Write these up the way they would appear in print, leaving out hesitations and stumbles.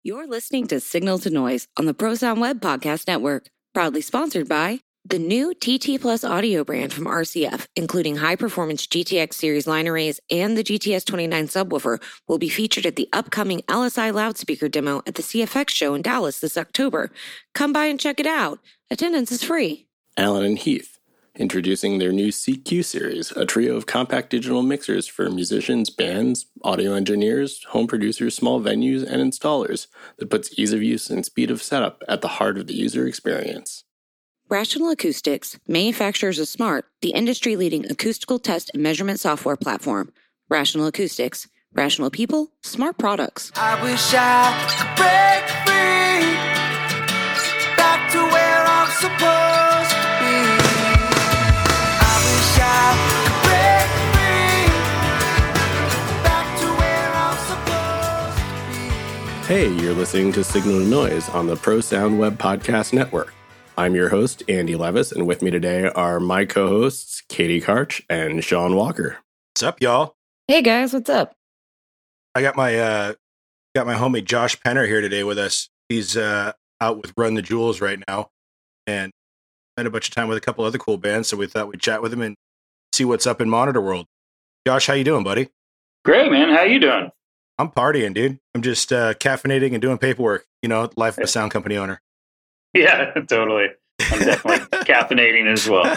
You're listening to Signal to Noise on the ProSound Web Podcast Network, proudly sponsored by the new TT Plus audio brand from RCF, including high-performance GTX series line arrays and the GTS 29 subwoofer, will be featured at the upcoming LSI loudspeaker demo at the CFX show in Dallas this October. Come by and check it out. Attendance is free. Alan and Heath, introducing their new CQ series, a trio of compact digital mixers for musicians, bands, audio engineers, home producers, small venues, and installers that puts ease of use and speed of setup at the heart of the user experience. Rational Acoustics, manufacturers of Smart, the industry-leading acoustical test and measurement software platform. Rational Acoustics, rational people, smart products. I wish I could break free, back to where I'm supposed to be. I wish I could break free, back to where I'm supposed to be. Hey, you're listening to Signal to Noise on the ProSound Web Podcast Network. I'm your host, Andy Levis, and with me today are my co-hosts, Katie Karch and Sean Walker. What's up, y'all? Hey guys, what's up? I got my homie Josh Penner here today with us. He's out with Run the Jewels right now, and spent a bunch of time with a couple other cool bands. So we thought we'd chat with him and see what's up in Monitor World. Josh, how you doing, buddy? Great, man. How you doing? I'm partying, dude. I'm just caffeinating and doing paperwork. You know, life of a sound company owner. Yeah, totally. I'm definitely caffeinating as well.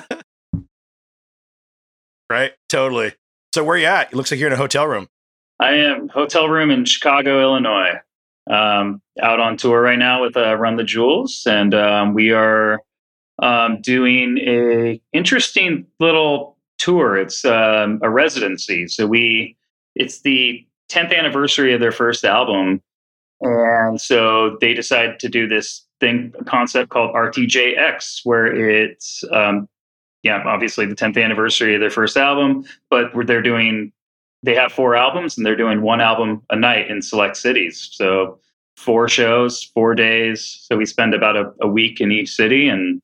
Right, totally. So where you at? It looks like you're in a hotel room. I am hotel room in Chicago, Illinois. Out on tour right now with Run the Jewels, and we are doing a interesting little tour. It's a residency. So it's the 10th anniversary of their first album, and so they decided to do this concept called RTJX, where it's obviously the 10th anniversary of their first album, but they have 4 albums and they're doing 1 album a night in select cities. So 4 shows, 4 days. So we spend about a week in each city and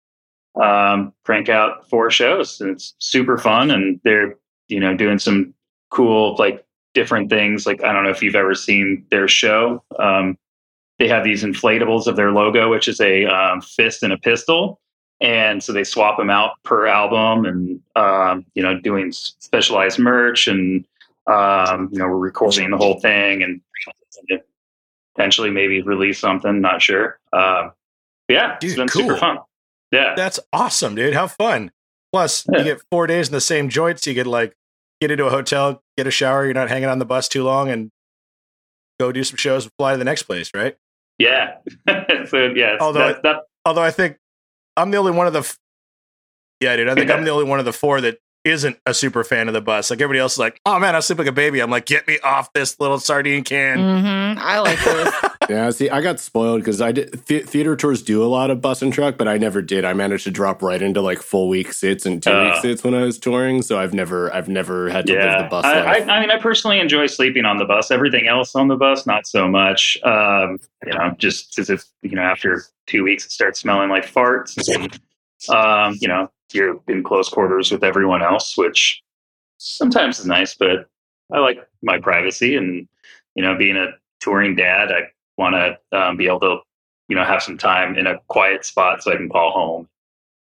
crank out 4 shows. And it's super fun. And they're, doing some cool, like different things. Like, I don't know if you've ever seen their show. They have these inflatables of their logo, which is a fist and a pistol. And so they swap them out per album and, doing specialized merch and, we're recording the whole thing and eventually maybe release something, not sure. Yeah, dude, it's been cool. super fun. Yeah. That's awesome, dude. How fun. Plus, You get 4 days in the same joint, so you get get into a hotel, get a shower, you're not hanging on the bus too long, and go do some shows and fly to the next place, right? Yeah. So, yeah. Although I think I'm the only one of the... Yeah, dude, I think I'm the only one of the 4 that isn't a super fan of the bus. Like, everybody else is like, oh man, I sleep like a baby. I'm like, get me off this little sardine can. Mm-hmm. I like this. Yeah, see, I got spoiled because I did theater tours do a lot of bus and truck, but I never did. I managed to drop right into like full week sits and 2 week sits when I was touring, so I've never had to live the bus life. I personally enjoy sleeping on the bus. Everything else on the bus, not so much. Just as if after 2 weeks it starts smelling like farts, and you're in close quarters with everyone else, which sometimes is nice, but I like my privacy and being a touring dad, I want to be able to, have some time in a quiet spot so I can call home,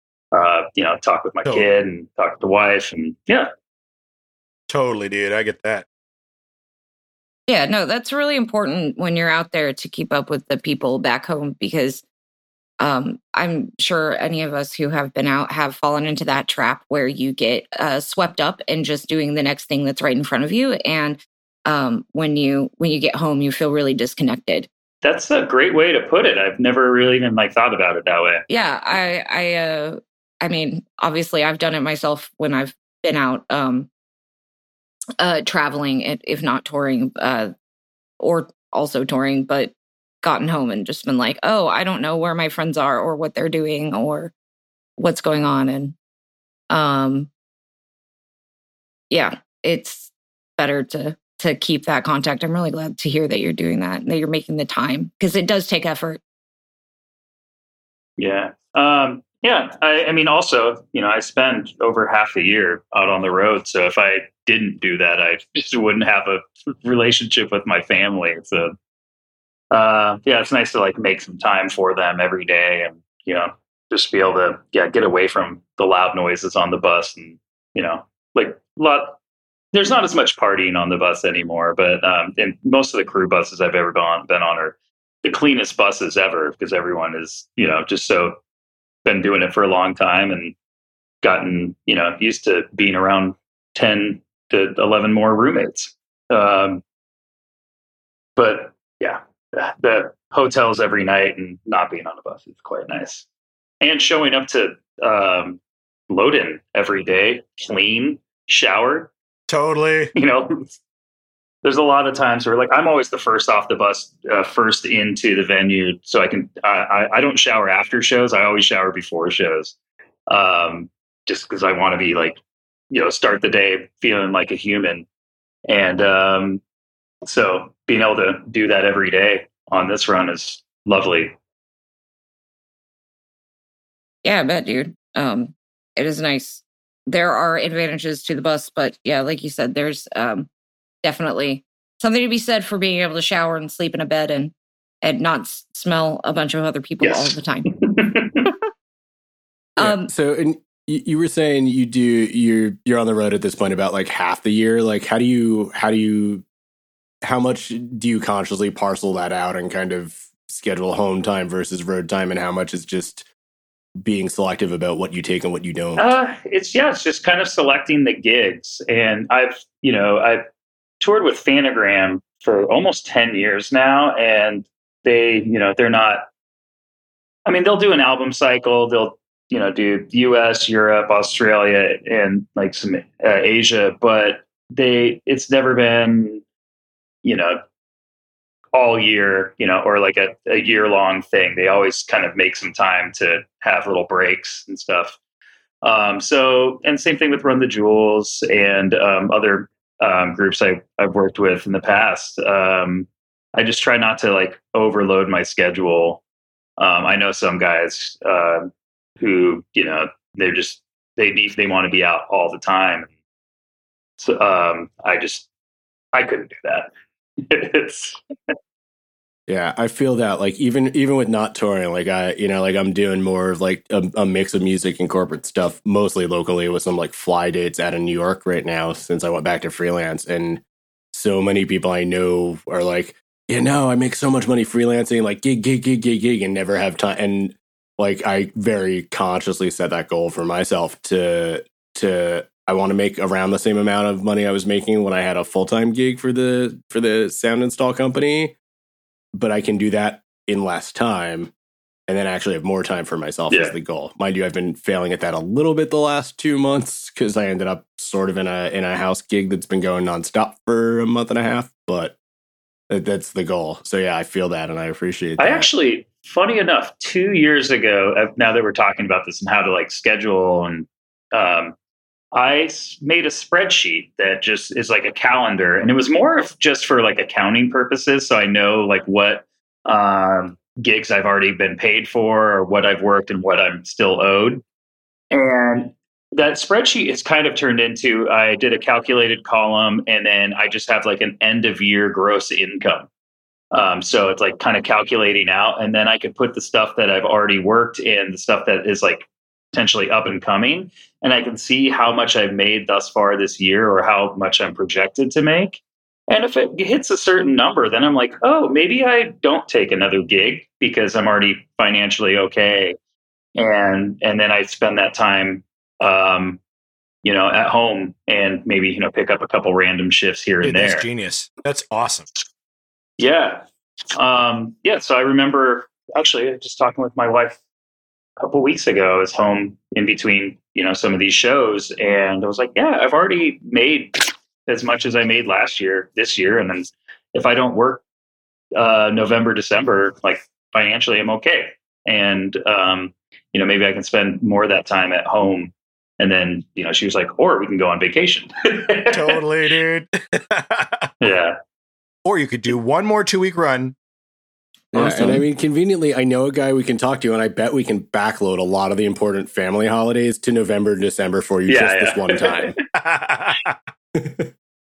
talk with my kid and talk with the wife. And yeah. Totally, dude. I get that. Yeah, no, that's really important when you're out there to keep up with the people back home, because I'm sure any of us who have been out have fallen into that trap where you get swept up in just doing the next thing that's right in front of you. And when you get home, you feel really disconnected. That's a great way to put it. I've never really even thought about it that way. Yeah, I mean, obviously, I've done it myself when I've been out traveling, if not touring, or also touring, but gotten home and just been like, oh, I don't know where my friends are or what they're doing or what's going on, and yeah, it's better to keep that contact. I'm really glad to hear that you're doing that and that you're making the time, because it does take effort. Yeah. I mean, also, I spend over half the year out on the road. So if I didn't do that, I just wouldn't have a relationship with my family. So it's nice to like make some time for them every day, and just be able to get away from the loud noises on the bus, and like there's not as much partying on the bus anymore, but and most of the crew buses I've ever been on are the cleanest buses ever, because everyone is just so been doing it for a long time and gotten used to being around 10 to 11 more roommates. But yeah, the hotels every night and not being on a bus is quite nice. And showing up to load-in every day, clean, showered. Totally. There's a lot of times where like I'm always the first off the bus, first into the venue, so I can I don't shower after shows. I always shower before shows, just because I want to be like start the day feeling like a human. And so being able to do that every day on this run is lovely. Yeah, I bet, dude. It is nice. There are advantages to the bus, but yeah, like you said, there's definitely something to be said for being able to shower and sleep in a bed and not smell a bunch of other people all the time. So, and you were saying you're on the road at this point about like half the year. Like, how much do you consciously parcel that out and kind of schedule home time versus road time, and how much is just being selective about what you take and what you don't? It's just kind of selecting the gigs. And I've toured with Phanogram for almost 10 years now, and they, they're not, I mean, they'll do an album cycle. They'll, do US, Europe, Australia, and like some Asia, but it's never been, all year, or like a year-long thing. They always kind of make some time to have little breaks and stuff. So, and same thing with Run the Jewels and other groups I've worked with in the past. I just try not to like overload my schedule. I know some guys who, they want to be out all the time. So I couldn't do that. Yeah, I feel that like even with not touring, like I'm doing more of like a mix of music and corporate stuff, mostly locally with some like fly dates out of New York right now since I went back to freelance. And so many people I know are like, I make so much money freelancing, like gig, and never have time. And like I very consciously set that goal for myself to I want to make around the same amount of money I was making when I had a full-time gig for the sound install company. But I can do that in less time and then actually have more time for myself is the goal. Mind you, I've been failing at that a little bit the last 2 months because I ended up sort of in a house gig that's been going nonstop for a month and a half, but that's the goal. So yeah, I feel that and I appreciate that. I actually, funny enough, 2 years ago, now that we're talking about this and how to like schedule, and I made a spreadsheet that just is like a calendar, and it was more of just for like accounting purposes. So I know like what gigs I've already been paid for or what I've worked and what I'm still owed. And that spreadsheet has kind of turned into, I did a calculated column, and then I just have like an end of year gross income. So it's like kind of calculating out, and then I can put the stuff that I've already worked in, the stuff that is like potentially up and coming, and I can see how much I've made thus far this year or how much I'm projected to make. And if it hits a certain number, then I'm like, oh, maybe I don't take another gig because I'm already financially okay. And then I spend that time, at home and maybe, pick up a couple random shifts here and there. That's genius. That's awesome. Yeah. So I remember actually just talking with my wife a couple weeks ago. I was home in between, some of these shows, and I was like, yeah, I've already made as much as I made this year. And then if I don't work November, December, like financially, I'm okay. And, maybe I can spend more of that time at home. And then, she was like, or we can go on vacation. Totally, dude. Yeah. Or you could do one more 2-week run. Yeah, and I mean, conveniently, I know a guy we can talk to, and I bet we can backload a lot of the important family holidays to November and December for you this one time.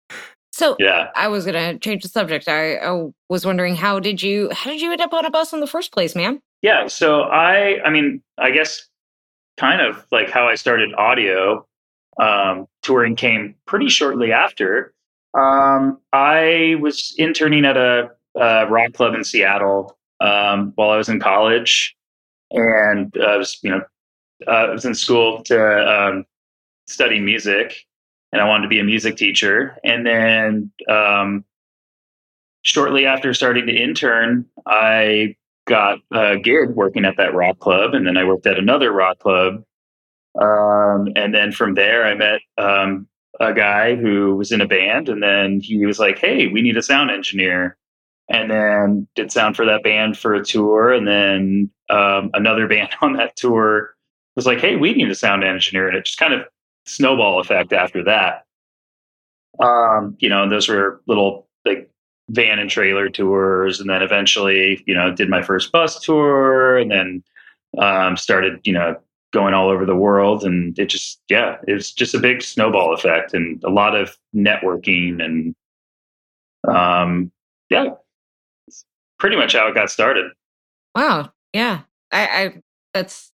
So Yeah. I was going to change the subject. I was wondering, how did you end up on a bus in the first place, man? Yeah. So I mean, I guess kind of like how I started audio, touring came pretty shortly after. I was interning at a rock club in Seattle while I was in college, and I was in school to study music, and I wanted to be a music teacher. And then shortly after starting to intern, I got a gig working at that rock club, and then I worked at another rock club. And then from there, I met a guy who was in a band, and then he was like, "Hey, we need a sound engineer." And then did sound for that band for a tour, and then another band on that tour was like, "Hey, we need a sound engineer," and it just kind of snowball effect after that. And those were little like van and trailer tours, and then eventually, did my first bus tour, and then started, going all over the world, and it was just a big snowball effect and a lot of networking, and yeah, it's pretty much how it got started. Wow. Yeah. I that's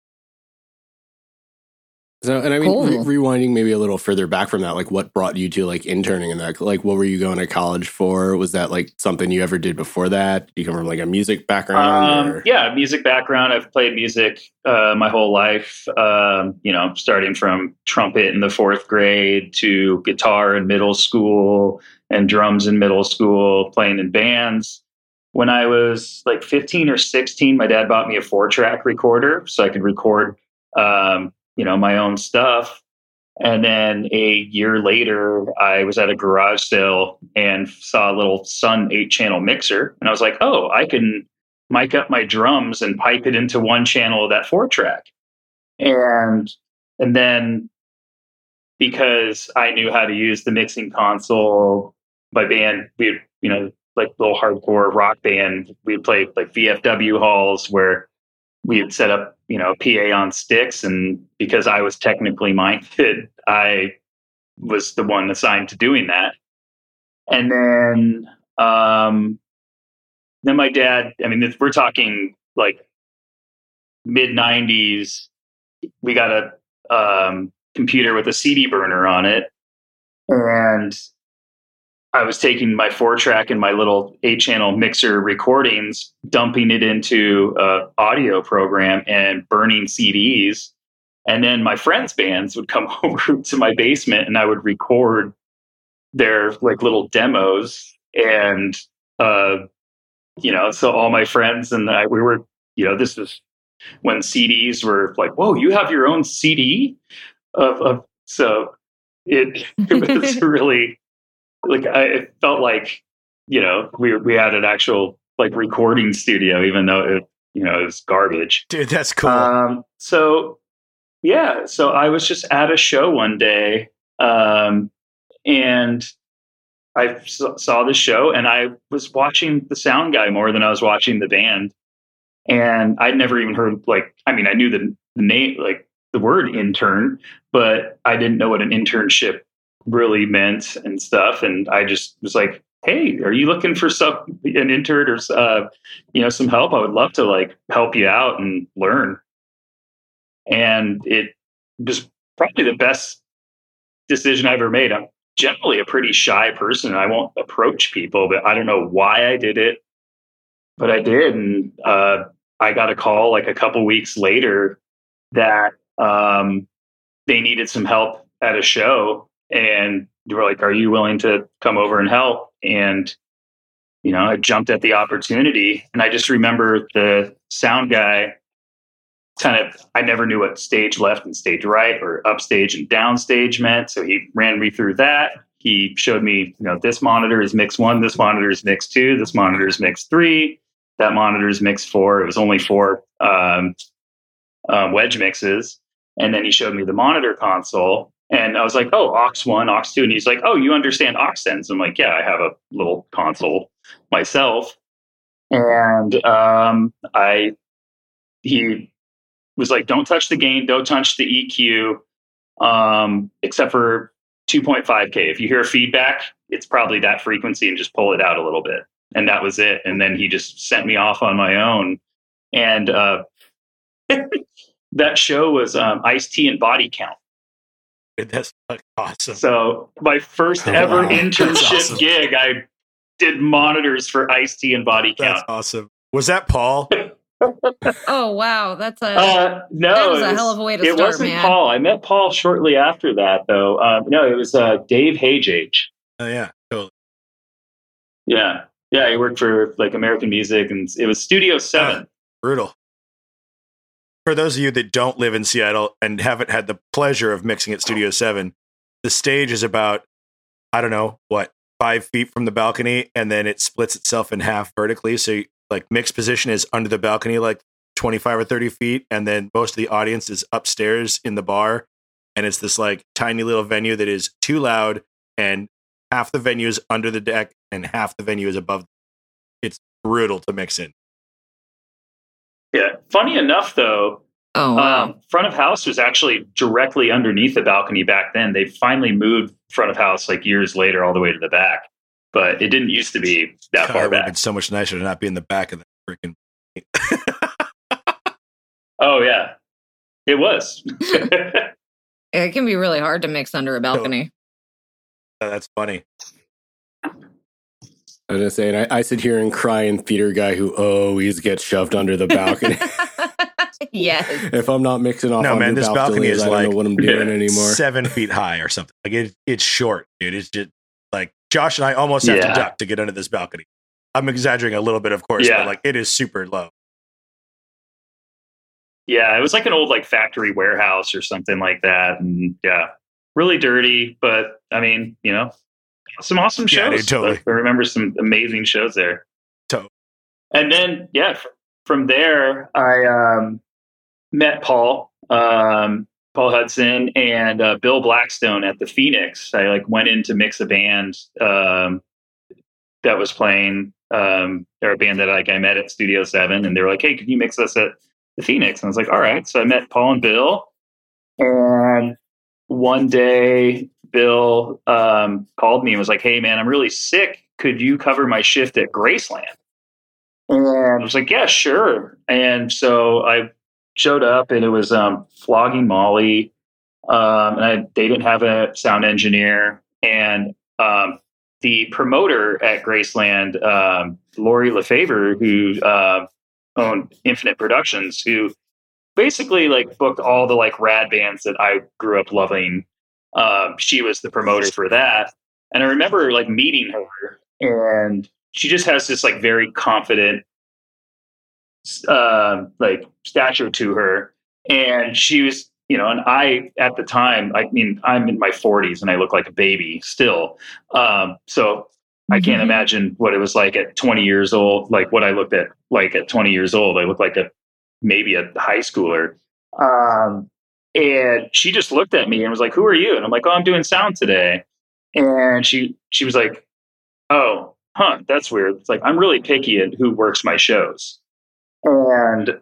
So, and I mean, cool. rewinding maybe a little further back from that, like what brought you to like interning in that? Like, what were you going to college for? Was that like something you ever did before that? Do you come from like a music background? Yeah, music background. I've played music my whole life, starting from trumpet in the 4th grade to guitar in middle school and drums in middle school, playing in bands. When I was like 15 or 16, my dad bought me a 4-track recorder so I could record my own stuff. And then a year later, I was at a garage sale and saw a little Sun 8-channel mixer. And I was like, oh, I can mic up my drums and pipe it into one channel of that 4-track. And then because I knew how to use the mixing console, my band, we, like little hardcore rock band, we'd play like VFW halls where we had set up, PA on sticks. And because I was technically minded, I was the one assigned to doing that. And then my dad, I mean, we're talking like mid 90s, we got a computer with a CD burner on it. And I was taking my 4-track and my little 8-channel mixer recordings, dumping it into an audio program and burning CDs. And then my friends' bands would come over to my basement and I would record their like little demos. And, so all my friends and we were, this was when CDs were like, whoa, you have your own CD? So it was really... like I felt like, we had an actual like recording studio, even though it was garbage. Dude, that's cool. So I was just at a show one day, and I saw the show, and I was watching the sound guy more than I was watching the band, and I'd never even heard I knew the name, like the word intern, but I didn't know what an internship really meant and stuff. And I just was like, hey, are you looking for an intern or some help? I would love to like help you out and learn. And it was probably the best decision I ever made. I'm generally a pretty shy person. I won't approach people, but I don't know why I did it, but I did. And I got a call like a couple weeks later that they needed some help at a show. And they were like, are you willing to come over and help? And, I jumped at the opportunity. And I just remember the sound guy I never knew what stage left and stage right or upstage and downstage meant. So he ran me through that. He showed me, this monitor is mix 1, this monitor is mix 2, this monitor is mix 3, that monitor is mix 4. It was only 4 wedge mixes. And then he showed me the monitor console. And I was like, oh, aux 1, aux 2. And he's like, oh, you understand aux sends? I'm like, yeah, I have a little console myself. And he was like, don't touch the gain, don't touch the EQ, except for 2.5K. If you hear feedback, it's probably that frequency, and just pull it out a little bit. And that was it. And then he just sent me off on my own. And that show was Ice-T and Body Count. That's fucking awesome. So my first ever internship awesome. gig, I did monitors for Ice-T and Body Count. That's awesome. Was that Paul? Oh wow, that's No, that was a hell of a way to it start, wasn't man. Paul. I met Paul shortly after that, though. No, it was Dave Hagege. Oh yeah, totally. Yeah, he worked for like American Music, and it was Studio 7. Brutal. For those of you that don't live in Seattle and haven't had the pleasure of mixing at Studio 7, the stage is about, I don't know, 5 feet from the balcony, and then it splits itself in half vertically. So like mix position is under the balcony, like 25 or 30 feet. And then most of the audience is upstairs in the bar. And it's this like tiny little venue that is too loud, and half the venue is under the deck and half the venue is above. It's brutal to mix in. Yeah. Funny enough, though, Oh wow. front of house was actually directly underneath the balcony back then. They finally moved front of house like years later all the way to the back, but it didn't used to be that God, far it would have back. been so much nicer to not be in the back of the freaking. Oh yeah, it was. It can be really hard to mix under a balcony. That's funny. I was gonna say, and I sit here and cry in theater guy who always gets shoved under the balcony. Yes. If I'm not mixing off, No, man, this balcony is I don't like know what I'm doing anymore. 7 feet high or something. Like it's short, dude. It's just like Josh and I almost have to Yeah. duck to get under this balcony. I'm exaggerating a little bit, of course, Yeah. but like it is super low. Yeah, it was like an old like factory warehouse or something like that, and yeah, really dirty. But I mean, you know, some awesome shows. Yeah, dude, totally. I remember some amazing shows there. Totally. And then yeah, from there I met Paul Hudson and Bill Blackstone at the Phoenix. I like went in to mix a band that was playing. They're a band that like I met at Studio 7, and they were like, "Hey, can you mix us at the Phoenix?" And I was like, "All right." So I met Paul and Bill, and one day Bill called me and was like, "Hey, man, I'm really sick. Could you cover my shift at Graceland?" And I was like, "Yeah, sure." And so I showed up, and it was Flogging Molly, and they didn't have a sound engineer, and the promoter at Graceland, Lori Lefevre, who owned Infinite Productions, who basically like booked all the like rad bands that I grew up loving. She was the promoter for that, and I remember like meeting her, and she just has this like very confident like stature to her, and she was, you know, and I at the time, I mean, I'm in my 40s and I look like a baby still, so I can't imagine what it was like at 20 years old, like what I looked at like at 20 years old. I looked like maybe a high schooler. And she just looked at me and was like, "Who are you?" And I'm like, "Oh, I'm doing sound today." And she was like, "Oh, huh, that's weird." It's like, I'm really picky at who works my shows. And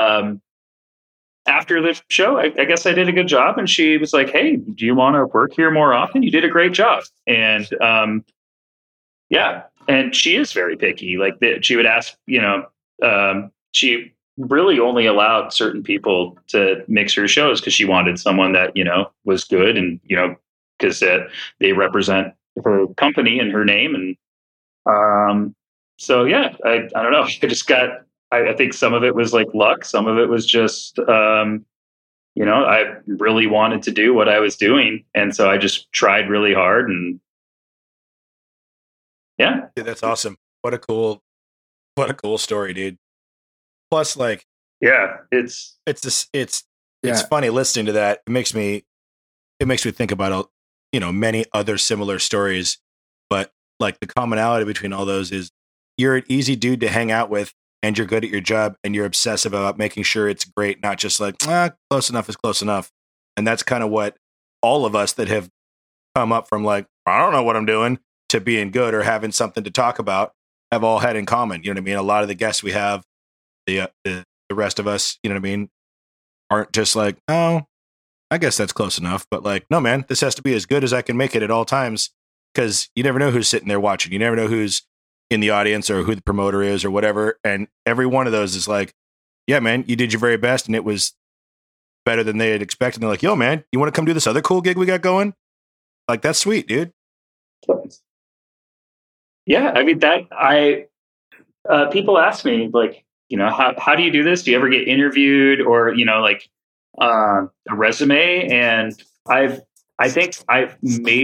after the show, I guess I did a good job. And she was like, "Hey, do you want to work here more often? You did a great job." And yeah, and she is very picky. Like she would ask, you know, she really only allowed certain people to mix her shows because she wanted someone that, you know, was good, and, you know, because they represent her company and her name. And so, yeah, I don't know. I just got, I think some of it was like luck. Some of it was just, you know, I really wanted to do what I was doing. And so I just tried really hard, and yeah. Dude, that's awesome. What a cool story, dude. Plus, like, Yeah, it's funny listening to that. It makes me think about, you know, many other similar stories, but like the commonality between all those is you're an easy dude to hang out with, and you're good at your job, and you're obsessive about making sure it's great, not just like, close enough is close enough. And that's kind of what all of us that have come up from like, I don't know what I'm doing, to being good or having something to talk about have all had in common. You know what I mean? A lot of the guests we have, the rest of us, you know what I mean, aren't just like, oh, I guess that's close enough. But like, no, man, this has to be as good as I can make it at all times, because you never know who's sitting there watching. You never know who's in the audience or who the promoter is or whatever. And every one of those is like, yeah, man, you did your very best, and it was better than they had expected. And they're like, yo, man, you want to come do this other cool gig we got going? Like, that's sweet, dude. Yeah, I mean people ask me like, how do you do this? Do you ever get interviewed or like a resume? And I think I've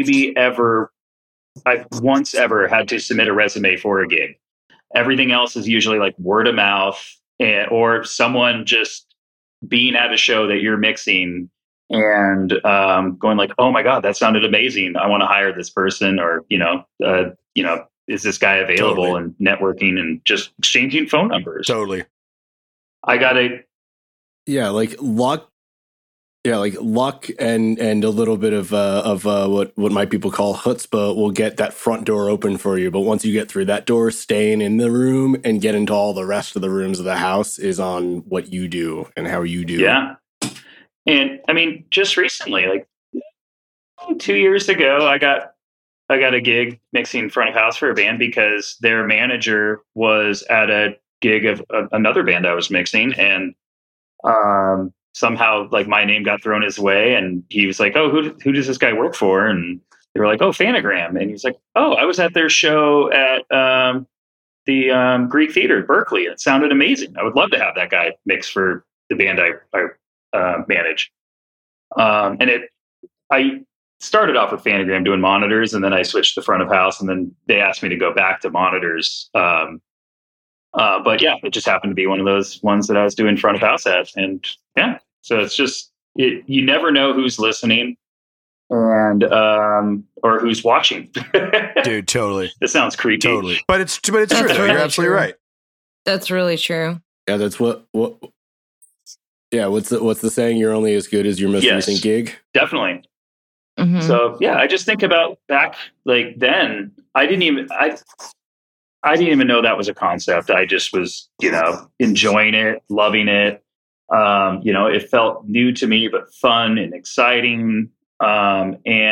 once ever had to submit a resume for a gig. Everything else is usually like word of mouth or someone just being at a show that you're mixing and going like, oh my God, that sounded amazing. I want to hire this person, or, is this guy available? Totally. And networking and just exchanging phone numbers. Totally. I got a, like luck. Yeah, like luck and a little bit of what might people call chutzpah will get that front door open for you. But once you get through that door, staying in the room and get into all the rest of the rooms of the house is on what you do and how you do. Yeah. And I mean, just recently, like 2 years ago, I got a gig mixing front of house for a band because their manager was at a gig of another band I was mixing, and somehow like my name got thrown his way, and he was like, oh, who does this guy work for? And they were like, oh, Phantogram. And he was like, oh, I was at their show at the Greek Theater, Berkeley. It sounded amazing. I would love to have that guy mix for the band I manage. And I started off with Phantogram doing monitors, and then I switched to front of house, and then they asked me to go back to monitors. But yeah, it just happened to be one of those ones that I was doing front of house at. And yeah, so it's just, you never know who's listening and, or who's watching. Dude, totally. This sounds creepy. Totally. But it's true though. really You're absolutely true. right. That's really true. Yeah, that's what yeah, what's the saying? You're only as good as your most recent gig. Definitely. Mhm. So yeah, I just think about back like then. I didn't even know that was a concept. I just was, enjoying it, loving it. It felt new to me, but fun and exciting. I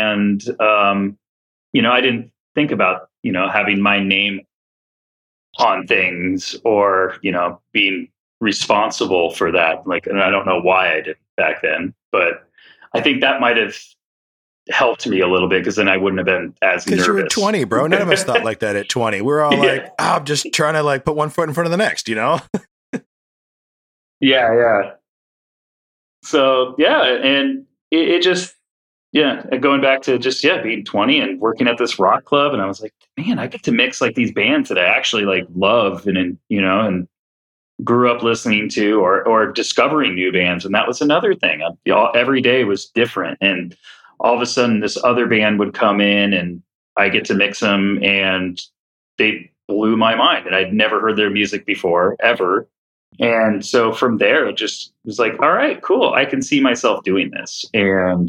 didn't think about, having my name on things or, being responsible for that. Like, and I don't know why I did back then, but I think that might have helped me a little bit, because then I wouldn't have been as nervous. Because you were 20, bro. None of us thought like that at 20. We're all like, I'm just trying to like put one foot in front of the next, Yeah. So yeah, and it just, going back to just, being 20 and working at this rock club. And I was like, man, I get to mix like these bands that I actually like love and grew up listening to or discovering new bands. And that was another thing. Every day was different. And all of a sudden this other band would come in and I get to mix them, and they blew my mind. And I'd never heard their music before, ever. And so from there, it just was like, all right, cool. I can see myself doing this. And,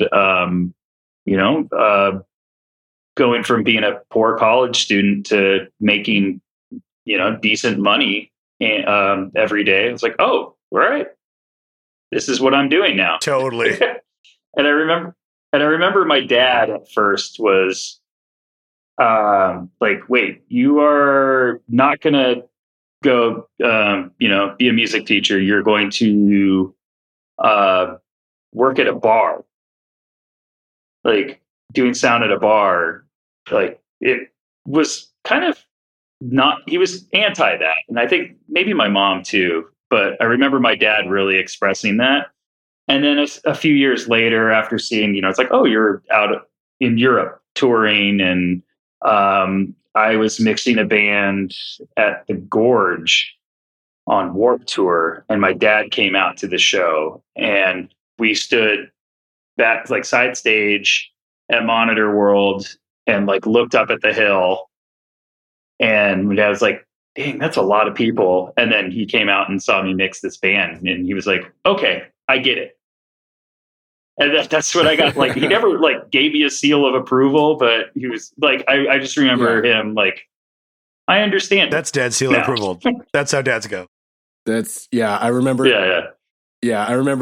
going from being a poor college student to making, decent money every day, it's like, oh, all right, this is what I'm doing now. Totally. And I remember my dad at first was like, wait, you are not going to go, be a music teacher. You're going to work at a bar, like doing sound at a bar. Like, it was kind of not, he was anti that. And I think maybe my mom too, but I remember my dad really expressing that. And then a few years later, after seeing, it's like, oh, you're out in Europe touring. And I was mixing a band at the Gorge on Warped Tour. And my dad came out to the show. And we stood back, like side stage at Monitor World, and like looked up at the hill. And my dad was like, dang, that's a lot of people. And then he came out and saw me mix this band. And he was like, okay, I get it. And that's what I got. Like, he never like gave me a seal of approval, but he was like, I just remember him like, I understand. That's dad's seal of approval. That's how dads go. I remember. Yeah. I remember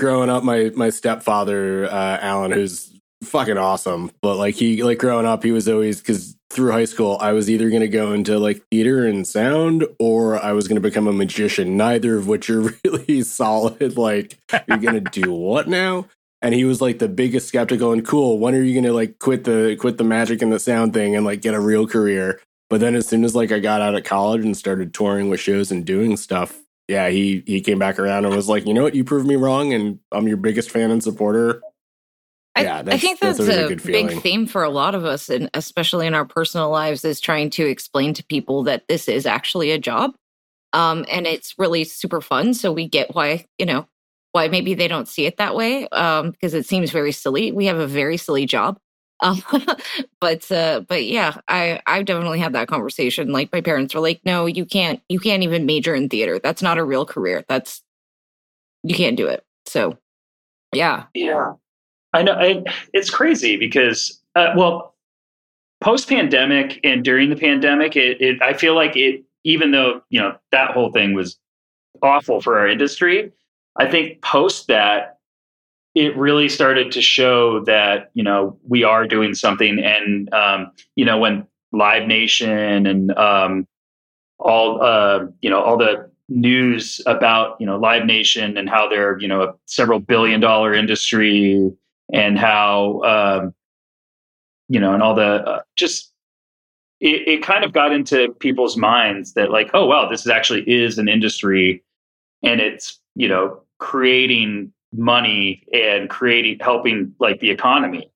growing up, my stepfather, Alan, who's fucking awesome, but like growing up, he was always, because through high school, I was either going to go into like theater and sound, or I was going to become a magician, neither of which are really solid. Like, you're going to do what now? And he was like the biggest skeptical and cool. When are you going to like quit the magic and the sound thing and like get a real career? But then as soon as like I got out of college and started touring with shows and doing stuff, yeah, he came back around and was like, you know what, you proved me wrong, and I'm your biggest fan and supporter. I think that's a big theme for a lot of us, and especially in our personal lives, is trying to explain to people that this is actually a job. And it's really super fun. So we get why maybe they don't see it that way, because it seems very silly. We have a very silly job. But yeah, I definitely had that conversation. Like, my parents were like, no, you can't even major in theater. That's not a real career. You can't do it. So yeah. Yeah. I know. It's crazy because, post-pandemic and during the pandemic, I feel like even though, that whole thing was awful for our industry, I think post that, it really started to show that, we are doing something. And, when Live Nation and all the news about, Live Nation and how they're, a several billion-dollar industry, and how, and all the it kind of got into people's minds that like, oh, wow, this actually is an industry, and it's, creating money and helping like the economy.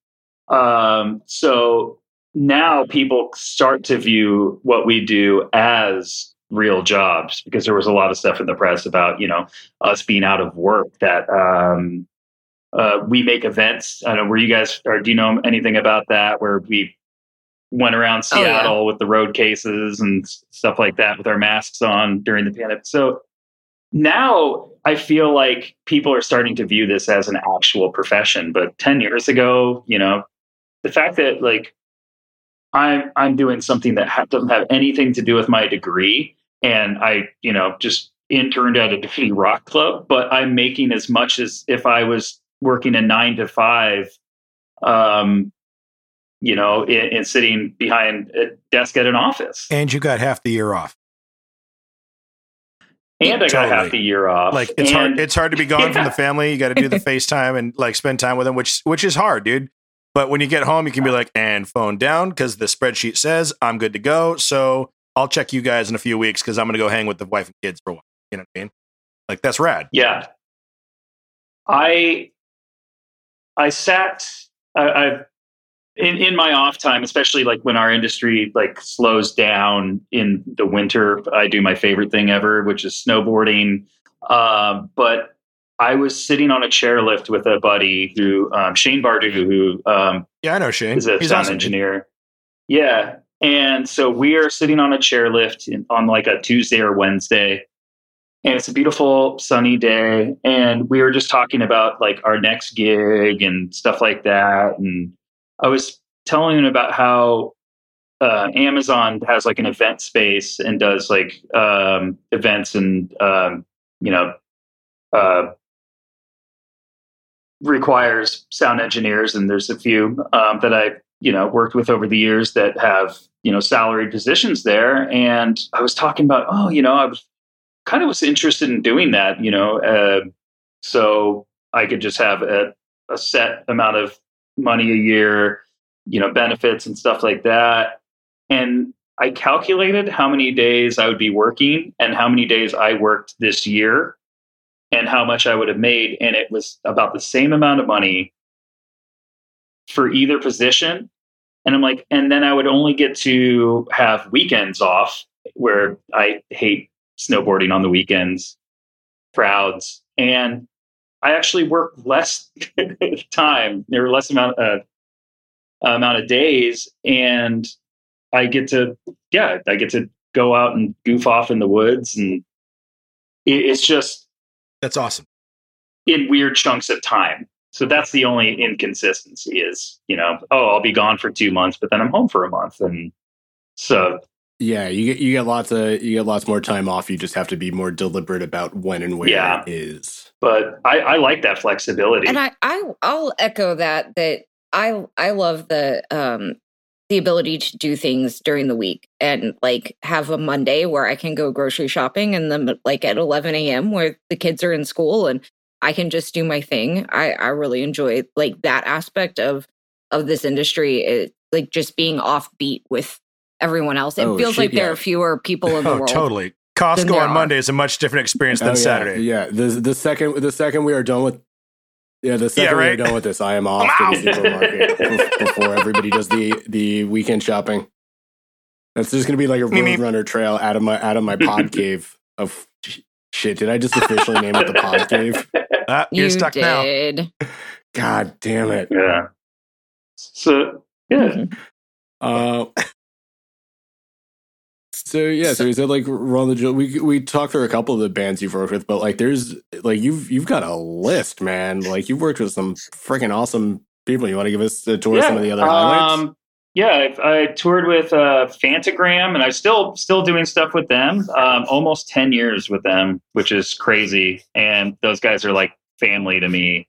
So now people start to view what we do as real jobs, because there was a lot of stuff in the press about, us being out of work, that, we make events. I don't know, do you know anything about that? Where we went around Seattle with the road cases and stuff like that with our masks on during the pandemic. So now I feel like people are starting to view this as an actual profession. But 10 years ago, the fact that like I'm doing something that doesn't have anything to do with my degree, and I, just interned at a Graffiti Rock Club, but I'm making as much as if I was working a 9 to 5, and sitting behind a desk at an office. And you got half the year off. And I got half the year off. Like, it's hard to be gone from the family. You got to do the FaceTime and like spend time with them, which is hard, dude. But when you get home, you can be like, and phone down, because the spreadsheet says I'm good to go. So I'll check you guys in a few weeks, because I'm going to go hang with the wife and kids for a while. You know what I mean? Like, that's rad. Yeah. I sat in my off time, especially like when our industry like slows down in the winter. I do my favorite thing ever, which is snowboarding. But I was sitting on a chairlift with a buddy who, Shane Bardu, who I know Shane. Is a He's sound awesome. engineer. Yeah. And so we are sitting on a chairlift on like a Tuesday or Wednesday. And it's a beautiful sunny day. And we were just talking about like our next gig and stuff like that. And I was telling him about how Amazon has like an event space and does like events and, requires sound engineers. And there's a few that I, worked with over the years that have, salaried positions there. And I was talking about, I was interested in doing that, so I could just have a set amount of money a year, benefits and stuff like that. And I calculated how many days I would be working and how many days I worked this year and how much I would have made. And it was about the same amount of money for either position. And I'm like, and then I would only get to have weekends off, where I hate snowboarding on the weekends, crowds. And I actually work less time. There were less amount of days, and I get to go out and goof off in the woods, and it's just, that's awesome, in weird chunks of time. So that's the only inconsistency is, I'll be gone for 2 months, but then I'm home for a month, and so. Yeah, you get lots more time off. You just have to be more deliberate about when and where it is. But I like that flexibility. And I'll echo that I love the ability to do things during the week and like have a Monday where I can go grocery shopping and then like at 11 a.m. where the kids are in school and I can just do my thing. I really enjoy like that aspect of this industry. It, like just being offbeat with everyone else. It feels like there are fewer people in the world. Totally. Costco on Monday is a much different experience than Saturday. Yeah. The second we are done with we are done with this, I am off to the supermarket before everybody does the weekend shopping. That's just gonna be like a Roadrunner trail out of my pod cave of shit. Did I just officially name it the pod cave? You're stuck now. God damn it. Yeah. So yeah. So he said like Run the Jewels. We talked through a couple of the bands you've worked with, but like there's like you've got a list, man. Like you've worked with some freaking awesome people. You want to give us a tour of some of the other highlights? I toured with Fantagram, and I'm still doing stuff with them. Almost 10 years with them, which is crazy. And those guys are like family to me.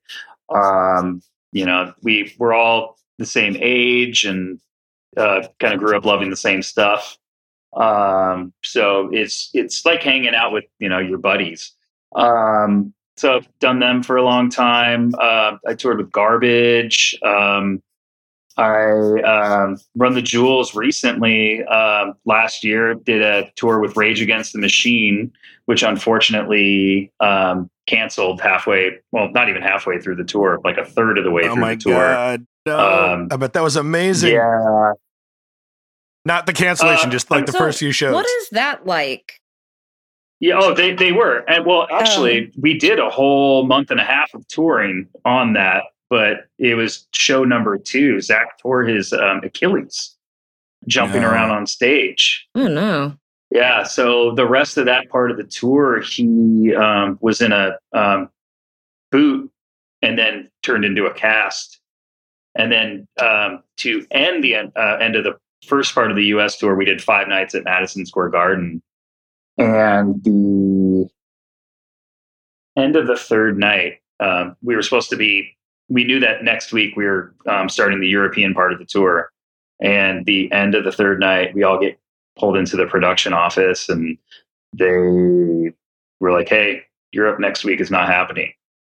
We're all the same age and kind of grew up loving the same stuff. So it's like hanging out with, your buddies. So I've done them for a long time. I toured with Garbage. I Run the Jewels recently, last year, did a tour with Rage Against the Machine, which unfortunately, canceled halfway. Well, not even halfway through the tour, like a third of the way through the tour. God, no. I bet that was amazing. Yeah. Not the cancellation, just like the first few shows. What is that like? Yeah, they were. And well, actually, we did a whole month and a half of touring on that, but it was show number 2. Zach tore his Achilles jumping around on stage. Oh, no. Yeah, so the rest of that part of the tour, he was in a boot and then turned into a cast. And then to end the end of the first part of the U.S. tour, we did 5 nights at Madison Square Garden. And the end of the third night, we knew that next week we were starting the European part of the tour. And the end of the third night, we all get pulled into the production office and they were like, hey, Europe next week is not happening.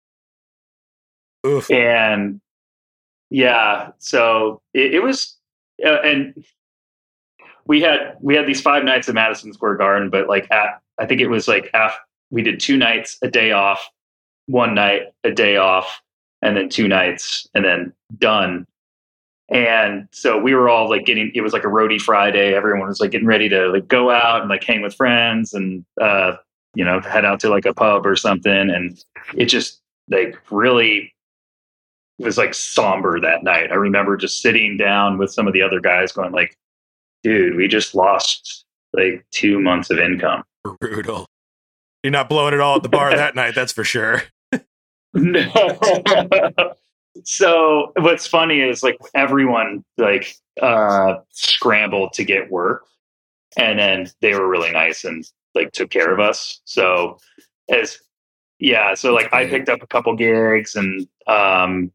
Oof. And yeah, so it was, and we had these 5 nights at Madison Square Garden, but like I think it was like we did 2 nights, a day off, 1 night, a day off, and then 2 nights, and then done. And so we were all like it was like a roadie Friday. Everyone was like getting ready to like go out and like hang with friends and head out to like a pub or something. And it just like really was like somber that night. I remember just sitting down with some of the other guys going like, dude, we just lost like 2 months of income. Brutal. You're not blowing it all at the bar that night, that's for sure. No. So what's funny is like everyone like scrambled to get work, and then they were really nice and like took care of us. So like I picked up a couple gigs and but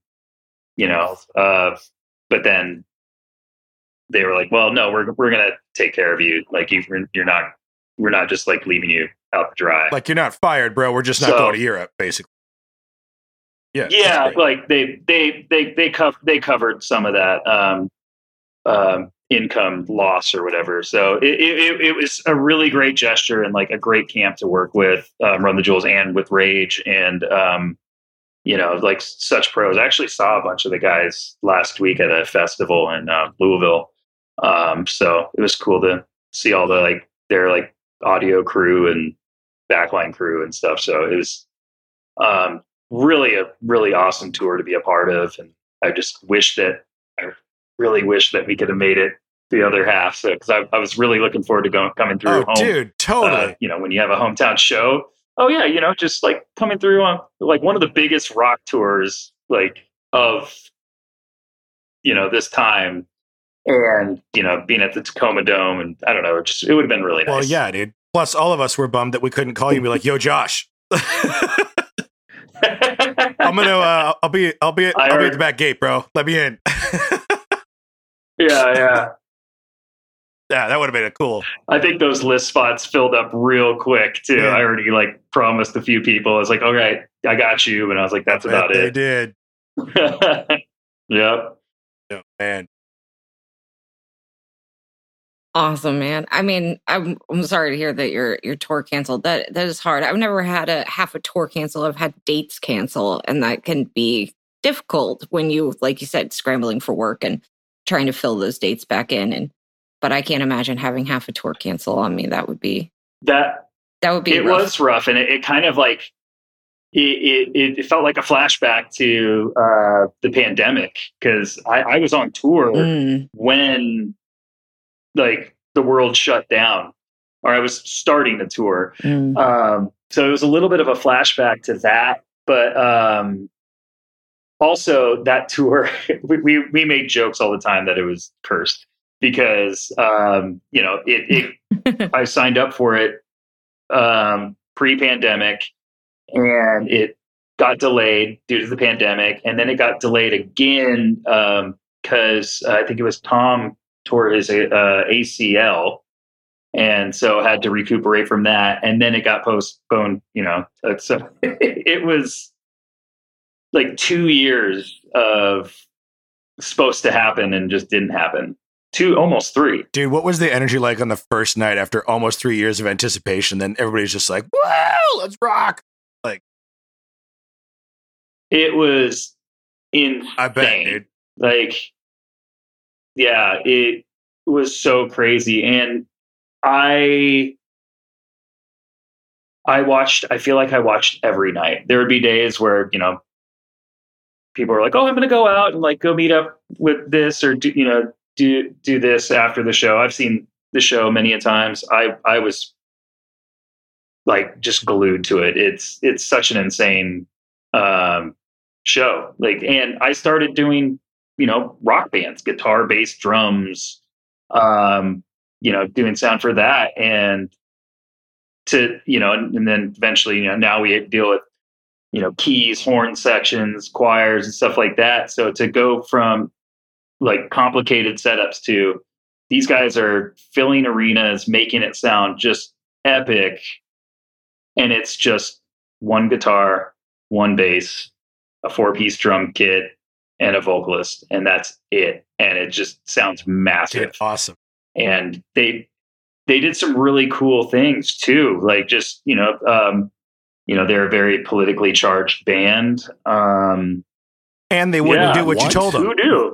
then they were like, well, no, we're going to take care of you. Like we're not just like leaving you out to dry. Like you're not fired, bro. We're just not going to Europe, basically. Yeah. Like they covered some of that, income loss or whatever. So it was a really great gesture and like a great camp to work with, Run the Jewels and with Rage and, like such pros. I actually saw a bunch of the guys last week at a festival in Louisville. So it was cool to see all the like their like audio crew and backline crew and stuff. So it was really a really awesome tour to be a part of. And I really wish that we could have made it the other half. So because I was really looking forward to coming through home. Dude, totally. When you have a hometown show. Oh yeah, just like coming through on like one of the biggest rock tours like of this time, and being at the Tacoma Dome, and I don't know, it would have been really nice. Well, yeah, dude. Plus, all of us were bummed that we couldn't call you and be like, "Yo, Josh." I'm gonna. I'll be at the back gate, bro. Let me in. Yeah. Yeah, that would have been a cool. I think those list spots filled up real quick too. Yeah. I already like promised a few people. I was like, okay, I got you. And I was like, that's about They it. did. Yep. Oh, man. Awesome, man. I mean, I'm sorry to hear that your tour canceled. That is hard. I've never had half a tour cancel. I've had dates cancel, and that can be difficult when you, like you said, scrambling for work and trying to fill those dates back in. But I can't imagine having half a tour cancel on me. That would be It rough. was rough, and it kind of like it felt like a flashback to the pandemic, because I was on tour when like the world shut down, or I was starting the tour. So it was a little bit of a flashback to that, but also that tour, we made jokes all the time that it was cursed, because I signed up for it pre-pandemic, and it got delayed due to the pandemic, and then it got delayed again because I think it was Tom tore his ACL, and so had to recuperate from that, and then it got postponed. So it was like 2 years of supposed to happen and just didn't happen. Almost 3. Dude, what was the energy like on the first night after almost 3 years of anticipation? Then everybody's just like, "Wow, let's rock!" Like, it was insane. I bet, dude. Like, yeah, it was so crazy, and I feel like I watched every night. There would be days where people are like, "Oh, I'm going to go out and like go meet up with this, or do this after the show." I've seen the show many a times. I was like just glued to it. It's such an insane show. Like, and I started doing rock bands, guitar, bass, drums, doing sound for that, and and then eventually now we deal with keys, horn sections, choirs, and stuff like that. So to go from like complicated setups to these guys are filling arenas, making it sound just epic, and it's just one guitar, one bass, a 4-piece drum kit, and a vocalist, and that's it. And it just sounds massive. Dude, awesome. And they did some really cool things too, like just they're a very politically charged band. And they wouldn't do what you told them. Who do?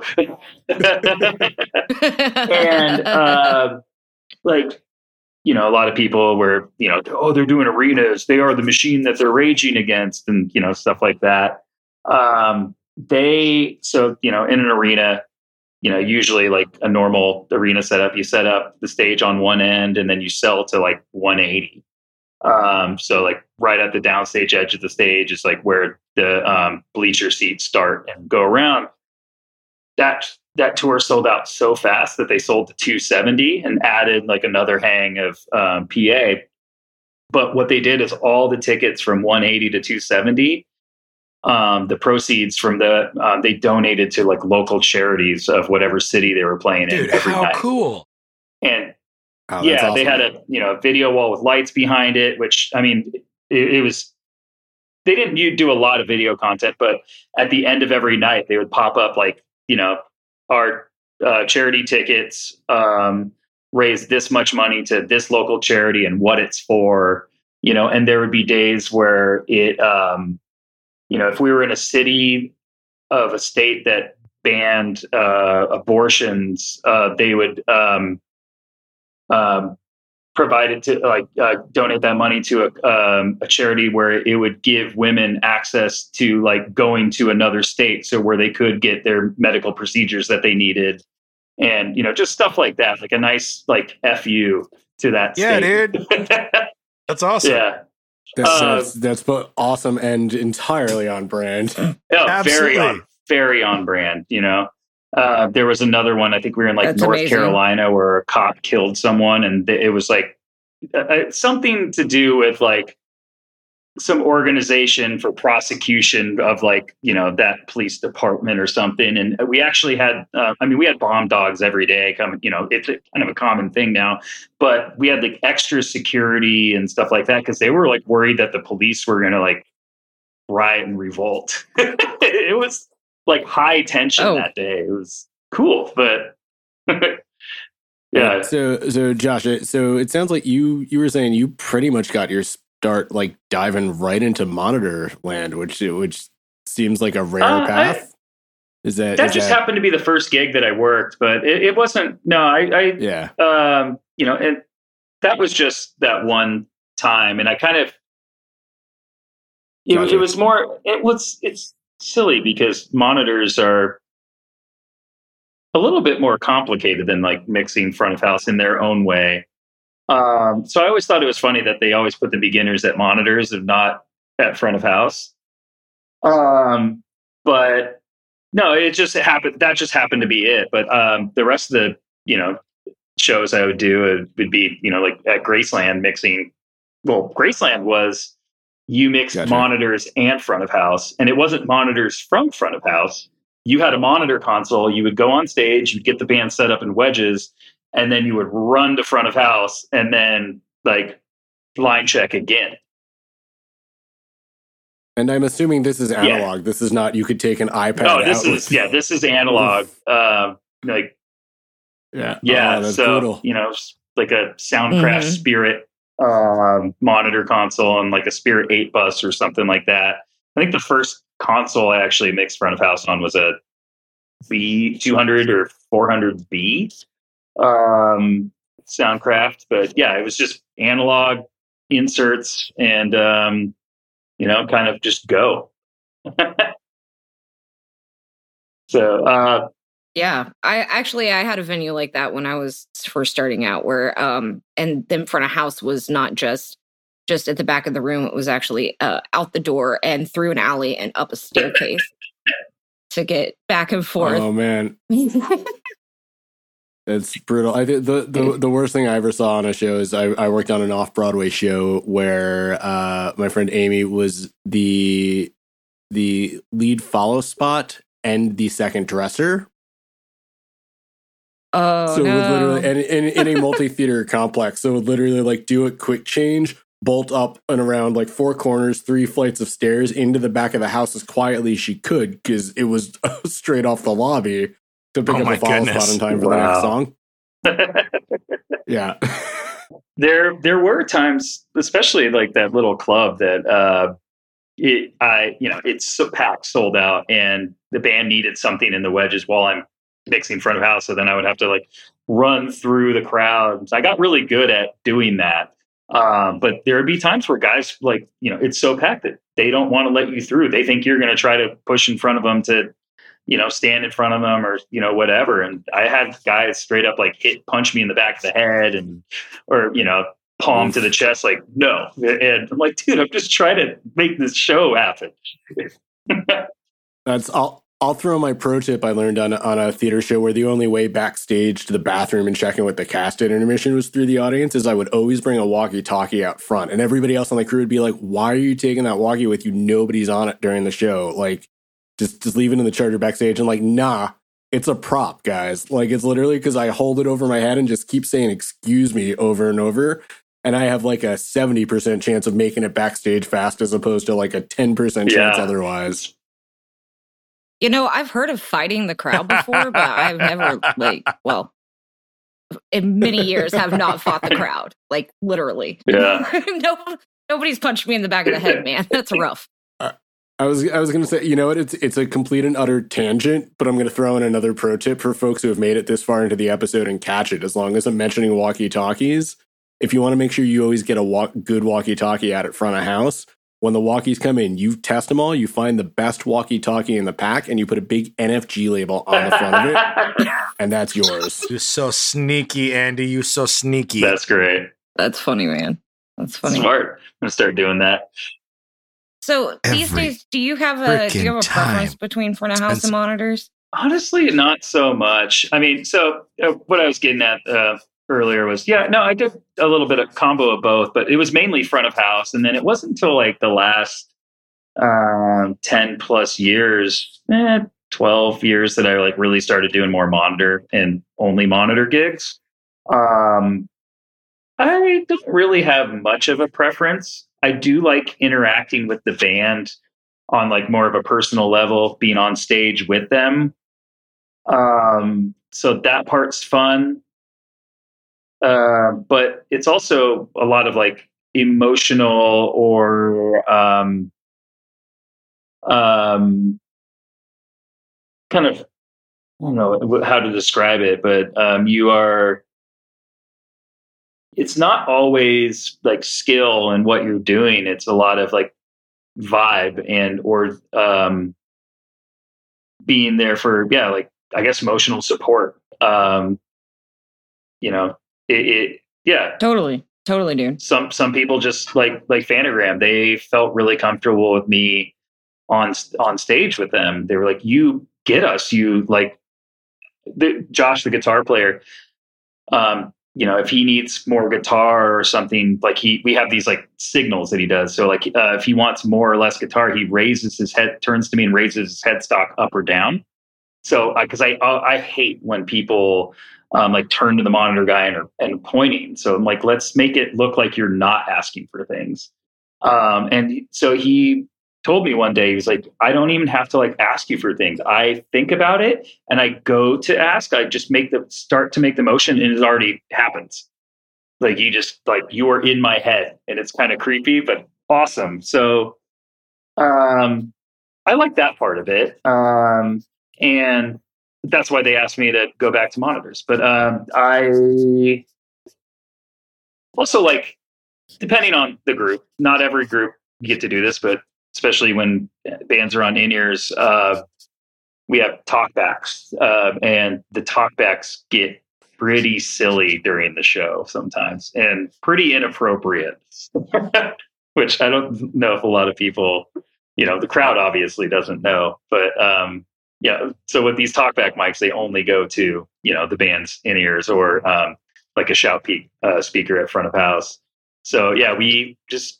And a lot of people were, oh, they're doing arenas. They are the machine that they're raging against, and stuff like that. In an arena, usually like a normal arena setup, you set up the stage on one end, and then you sell to like 180. So like right at the downstage edge of the stage is like where the bleacher seats start and go around. That tour sold out so fast that they sold to 270 and added like another hang of PA. But what they did is all the tickets from 180 to 270, the proceeds from they donated to like local charities of whatever city they were playing in every night. How cool! And awesome. They had a video wall with lights behind it, which I mean, it was. They didn't do a lot of video content, but at the end of every night, they would pop up like our charity tickets raised this much money to this local charity and what it's for, and there would be days where it, if we were in a city of a state that banned abortions, they would provide it to donate that money to a charity where it would give women access to like going to another state, so where they could get their medical procedures that they needed, and just stuff like that, like a nice like FU to that state. Dude, that's awesome. Yeah. That's both awesome and entirely on brand. Yeah, very on brand. There was another one. I think we were in like That's North amazing. Carolina where a cop killed someone, and it was like something to do with like some organization for prosecution of that police department or something. And we actually had, we had bomb dogs every day coming, it's kind of a common thing now, but we had like extra security and stuff like that, because they were like worried that the police were going to like riot and revolt. It was like high tension that day. It was cool, but yeah. So Josh, so it sounds like you were saying you pretty much got your start like diving right into monitor land, which seems like a rare path. That happened to be the first gig that I worked, but it wasn't. No, and that was just that one time, and I kind of it was more. It's silly because monitors are a little bit more complicated than like mixing front of house in their own way. So I always thought it was funny that they always put the beginners at monitors and not at front of house. But no, it just happened. That just happened to be it. But the rest of the shows I would do would be like at Graceland mixing. Well, Graceland was you mixed monitors and front of house, and it wasn't monitors from front of house. You had a monitor console. You would go on stage. You'd get the band set up in wedges. And then you would run to front of house and then like line check again. And I'm assuming this is analog. Yeah. This is not, you could take an iPad. No, this is analog. Yeah. So, brutal. Like a Soundcraft Spirit monitor console and like a Spirit 8 bus or something like that. I think the first console I actually mixed front of house on was a B200 or 400B. Soundcraft, but yeah, it was just analog inserts and kind of just go. So yeah, I had a venue like that when I was first starting out, where and then front of house was not just at the back of the room. It was actually out the door and through an alley and up a staircase to get back and forth. Oh man. It's brutal. I did the worst thing I ever saw on a show is I worked on an off-Broadway show where my friend Amy was the lead follow spot and the second dresser. Oh, so it would literally in a multi-theater complex. So it would literally like do a quick change, bolt up and around like 4 corners, 3 flights of stairs into the back of the house as quietly as she could, because it was straight off the lobby. To pick up the follow spot in time for the next song. Yeah. There were times, especially like that little club that it's so packed, sold out, and the band needed something in the wedges while I'm mixing front of house. So then I would have to like run through the crowd. So I got really good at doing that. But there would be times where guys like, it's so packed that they don't want to let you through. They think you're going to try to push in front of them to stand in front of them or, whatever. And I had guys straight up like punch me in the back of the head or palm to the chest, like, no. And I'm like, dude, I'm just trying to make this show happen. I'll throw my pro tip I learned on a theater show where the only way backstage to the bathroom and checking what the cast did intermission was through the audience, is I would always bring a walkie-talkie out front, and everybody else on the crew would be like, why are you taking that walkie with you? Nobody's on it during the show. Like, just leave it in the charger backstage. And like, nah, it's a prop, guys. Like, it's literally because I hold it over my head and just keep saying excuse me over and over. And I have like a 70% chance of making it backstage fast as opposed to like a 10% chance otherwise. I've heard of fighting the crowd before, but I've never in many years have not fought the crowd. Like, literally. Yeah. Nobody's punched me in the back of the head, man. That's rough. I was going to say, you know what? It's a complete and utter tangent, but I'm going to throw in another pro tip for folks who have made it this far into the episode and catch it. As long as I'm mentioning walkie-talkies, if you want to make sure you always get a good walkie-talkie out at front of house, when the walkies come in, you test them all, you find the best walkie-talkie in the pack, and you put a big NFG label on the front of it, and that's yours. You're so sneaky, Andy. You're so sneaky. That's great. That's funny, man. That's funny. Smart. I'm going to start doing that. So these days, do you have a preference between front of house and monitors? Honestly, not so much. I mean, so what I was getting at earlier was, I did a little bit of combo of both, but it was mainly front of house. And then it wasn't until like the last 10 plus years, 12 years that I like really started doing more monitor and only monitor gigs. I don't really have much of a preference. I do like interacting with the band on like more of a personal level, being on stage with them. So that part's fun. But it's also a lot of like emotional or kind of, I don't know how to describe it, but it's not always like skill in what you're doing. It's a lot of like vibe or being there for, like, I guess emotional support. Totally, dude. Some people just like Fanagram, they felt really comfortable with me on stage with them. They were like, you get us, you like Josh, the guitar player. If he needs more guitar or something, like we have these like signals that he does. So like if he wants more or less guitar, he raises his head, turns to me and raises his headstock up or down. So because I hate when people like turn to the monitor guy and pointing. So I'm like, let's make it look like you're not asking for things. And so he told me one day, he was like, I don't even have to like ask you for things. I think about it and I go to ask. I just start to make the motion and it already happens. Like you are in my head, and it's kind of creepy, but awesome. So I like that part of it. And that's why they asked me to go back to monitors. But I also like, depending on the group, not every group you get to do this, but especially when bands are on in-ears, we have talkbacks, and the talkbacks get pretty silly during the show sometimes and pretty inappropriate, which I don't know if a lot of people, the crowd obviously doesn't know, but so with these talkback mics, they only go to, the band's in-ears or like a shout peak speaker at front of house. So we just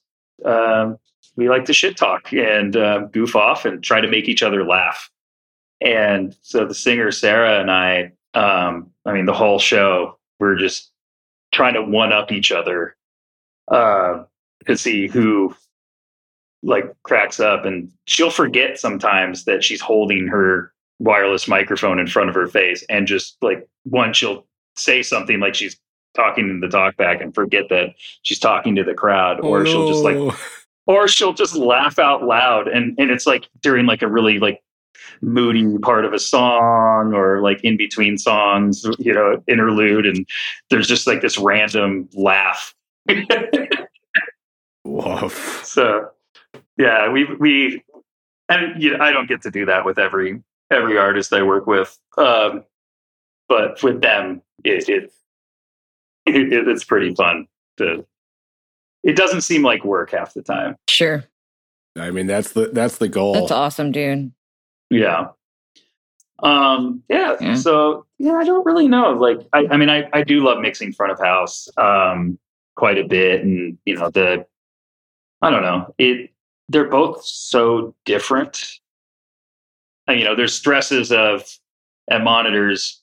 we like to shit talk and goof off and try to make each other laugh. And so the singer Sarah and I the whole show, we're just trying to one up each other to see who like cracks up, and she'll forget sometimes that she's holding her wireless microphone in front of her face, and just like she'll say something like she's talking in the talkback and forget that she's talking to the crowd, or she'll just laugh out loud, and it's like during like a really like moody part of a song or like in between songs, interlude, and there's just like this random laugh. Whoa. So we and I don't get to do that with every artist I work with, but with them it's pretty fun. It doesn't seem like work half the time. Sure. I mean, that's the goal. That's awesome, dude. Yeah. So I don't really know. Like, I do love mixing front of house quite a bit, and I don't know. They're both so different. And, there's stresses at monitors,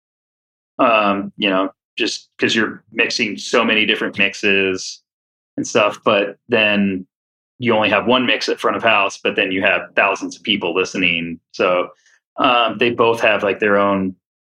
just because you're mixing so many different mixes and stuff, but then you only have one mix at front of house, but then you have thousands of people listening. So they both have like their own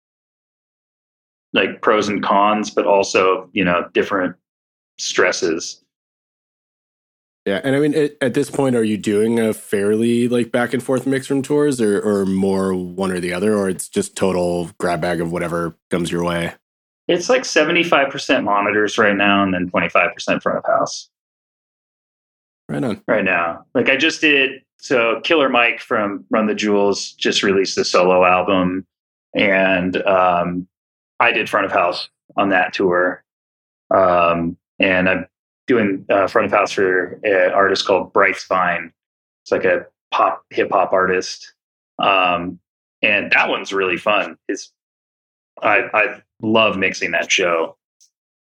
like pros and cons, but also, different stresses. Yeah. And I mean, at this point, are you doing a fairly like back and forth mix from tours, or more one or the other, or it's just total grab bag of whatever comes your way? It's like 75% monitors right now, and then 25% front of house. Right on. Right now. Like I just did, so Killer Mike from Run the Jewels just released a solo album, and I did front of house on that tour. And I'm doing front of house for an artist called Bryce Vine. It's like a hip hop artist. And that one's really fun. I love mixing that show.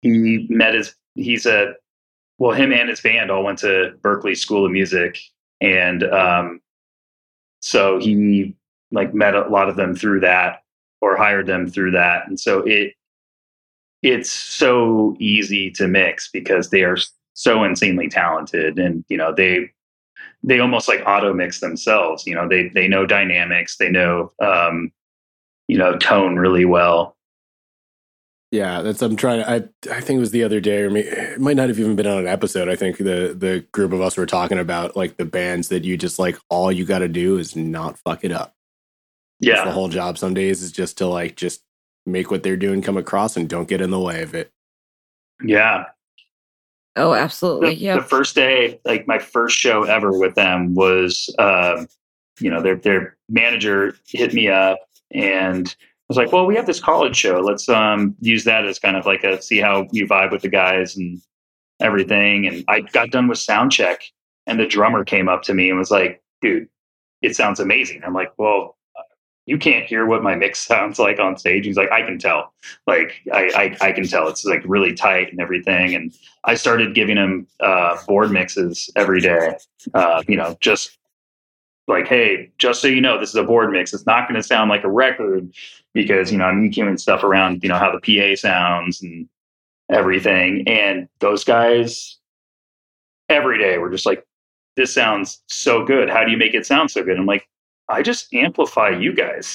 him and his band all went to Berklee School of Music. And so he like met a lot of them through that or hired them through that. And so it's so easy to mix because they are so insanely talented, and they almost like auto mix themselves. They know dynamics, they know tone really well. Yeah, I think it was the other day, or it might not have even been on an episode. I think the group of us were talking about like the bands that you just like, all you got to do is not fuck it up. Yeah. That's the whole job some days, is just to like, just make what they're doing come across and don't get in the way of it. Yeah. Oh, absolutely. The first day, like my first show ever with them was, their manager hit me up and was like, well, we have this college show. Let's use that as kind of like see how you vibe with the guys and everything. And I got done with sound check, and the drummer came up to me and was like, dude, it sounds amazing. I'm like, well, you can't hear what my mix sounds like on stage. He's like, I can tell. Like, I can tell. It's like really tight and everything. And I started giving him board mixes every day. Just like, hey, just so you know, this is a board mix. It's not going to sound like a record because, I'm EQing stuff around, how the PA sounds and everything. And those guys every day were just like, this sounds so good. How do you make it sound so good? I'm like, I just amplify you guys,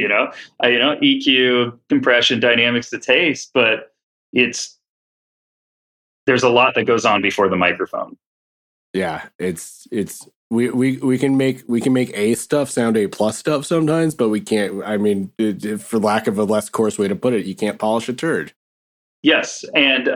EQ, compression, dynamics to taste, but there's a lot that goes on before the microphone. Yeah, we can make A stuff sound A+ stuff sometimes, but we can't. I mean, for lack of a less coarse way to put it, you can't polish a turd. Yes, and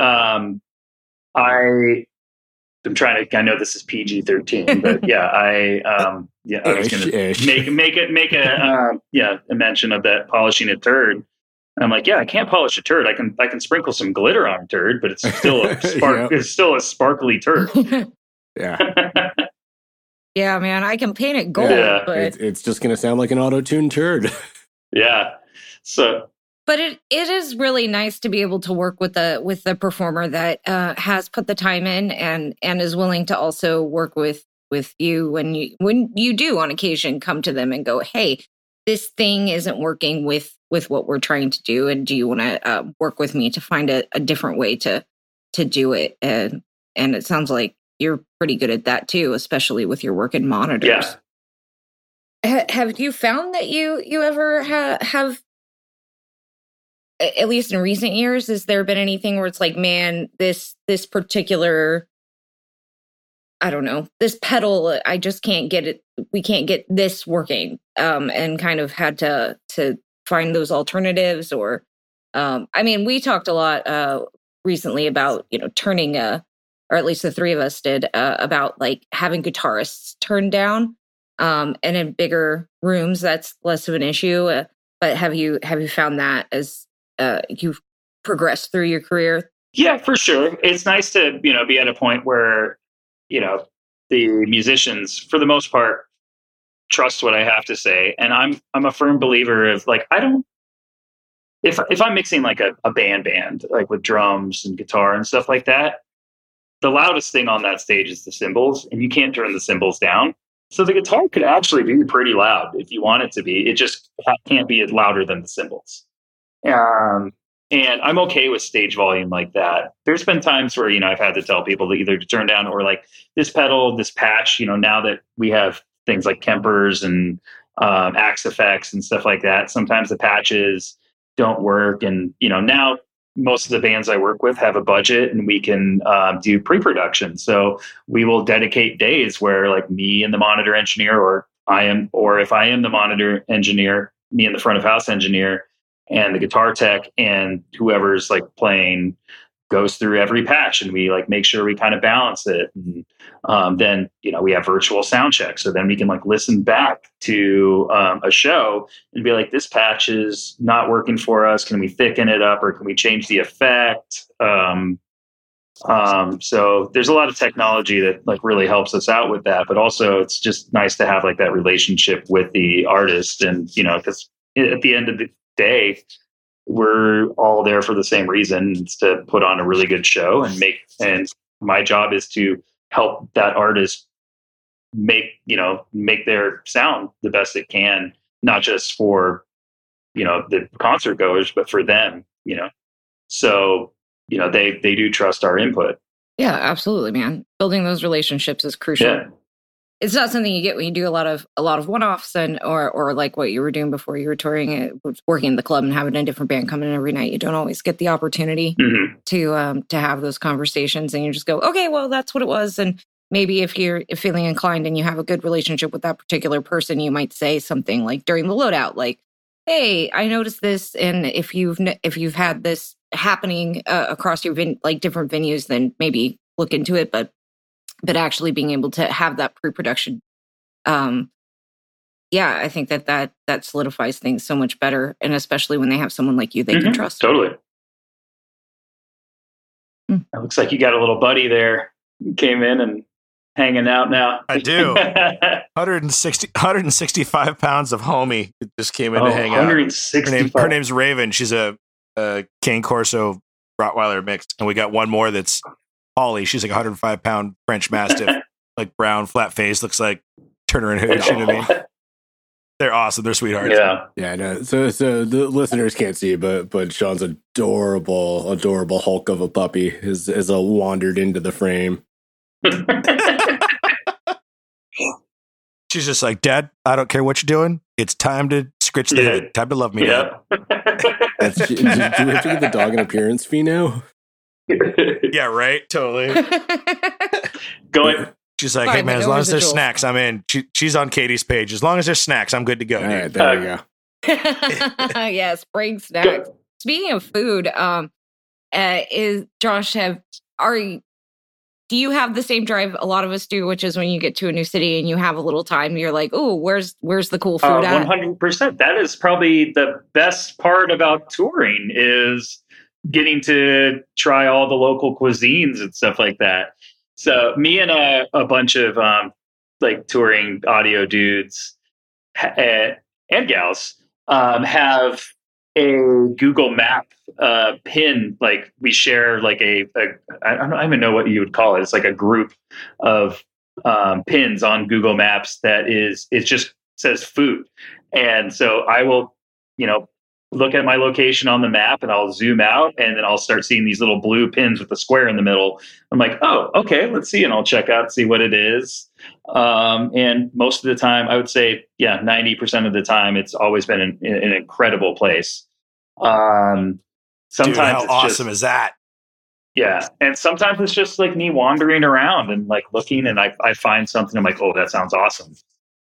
I'm trying to. I know this is PG-13, but yeah, I was going to make a mention of that polishing a turd. And I'm like, yeah, I can't polish a turd. I can sprinkle some glitter on a turd, but it's still a spark. It's still a sparkly turd. Yeah. Yeah, man, I can paint it gold, but it's just going to sound like an auto-tuned turd. Yeah. So. But it is really nice to be able to work with the performer that has put the time in and is willing to also work with you when you do on occasion come to them and go, hey, this thing isn't working with what we're trying to do, and do you want to work with me to find a different way to do it? And it sounds like you're pretty good at that too, especially with your work in monitors. Yeah. Have you found that you ever have, at least in recent years, has there been anything where it's like, man, this particular, I don't know, this pedal, I just can't get it. We can't get this working, and kind of had to find those alternatives? Or, we talked a lot recently about, turning or at least the three of us did, about like having guitarists turned down, and in bigger rooms, that's less of an issue. But have you found that as you've progressed through your career? Yeah, for sure. It's nice to, be at a point where, the musicians, for the most part, trust what I have to say. And I'm a firm believer of like, if I'm mixing like a band, like with drums and guitar and stuff like that, the loudest thing on that stage is the cymbals, and you can't turn the cymbals down. So the guitar could actually be pretty loud if you want it to be. It just can't be louder than the cymbals. And I'm okay with stage volume like that. There's been times where, I've had to tell people to either to turn down or like this pedal, this patch, now that we have things like Kempers and Axe effects and stuff like that, sometimes the patches don't work. And, now most of the bands I work with have a budget and we can do pre-production. So we will dedicate days where like me and the monitor engineer, or if I am the monitor engineer, me and the front of house engineer, and the guitar tech and whoever's like playing goes through every patch, and we like make sure we kind of balance it. And then, we have virtual sound checks. So then we can like listen back to a show and be like, this patch is not working for us. Can we thicken it up, or can we change the effect? So there's a lot of technology that like really helps us out with that, but also it's just nice to have like that relationship with the artist. And, because at the end of the day, we're all there for the same reason. It's to put on a really good show and my job is to help that artist make their sound the best it can, not just for, the concert goers, but for them, so, they do trust our input. Yeah, absolutely, man. Building those relationships is crucial. Yeah. It's not something you get when you do a lot of one-offs or like what you were doing before you were touring, working in the club and having a different band come in every night. You don't always get the opportunity to have those conversations, and you just go, okay, well, that's what it was. And maybe if you're feeling inclined and you have a good relationship with that particular person, you might say something like during the loadout, like, hey, I noticed this, and if you've had this happening across your different venues, then maybe look into it. But actually being able to have that pre-production, I think that solidifies things so much better, and especially when they have someone like you they can trust. Totally. It looks like you got a little buddy there. Came in and hanging out now. I do. 165 pounds of homie just came in to hang out. 165. Her name's Raven. She's a Cane Corso Rottweiler mix, and we got one more that's Holly. She's like 105 pound French Mastiff, like brown, flat face, looks like Turner and Hooch. You know what I mean? They're awesome. They're sweethearts. Yeah. No. So the listeners can't see, but Sean's adorable Hulk of a puppy is wandered into the frame. She's just like, Dad, I don't care what you're doing. It's time to scritch the head. Time to love me. Yeah. Do we have to give the dog an appearance fee now? Yeah, right. Totally. Going. She's like, hey man, as long as there's snacks, I'm in. She's on Katie's page. As long as there's snacks, I'm good to go. All right, there we go. Yes, bring snacks. Speaking of food, is Josh do you have the same drive a lot of us do, which is when you get to a new city and you have a little time, you're like, oh, where's the cool food at? 100%. That is probably the best part about touring, is getting to try all the local cuisines and stuff like that. So me and a bunch of touring audio dudes and gals have a Google Map pin. Like we share like I don't even know what you would call it. It's like a group of pins on Google Maps it just says food. And so I will, look at my location on the map and I'll zoom out and then I'll start seeing these little blue pins with a square in the middle. I'm like, oh, okay, let's see. And I'll check out, see what it is. And most of the time, I would say, 90% of the time, it's always been an incredible place. Sometimes Dude, how awesome is that? Yeah. And sometimes it's just like me wandering around and like looking and I find something. I'm like, oh, that sounds awesome.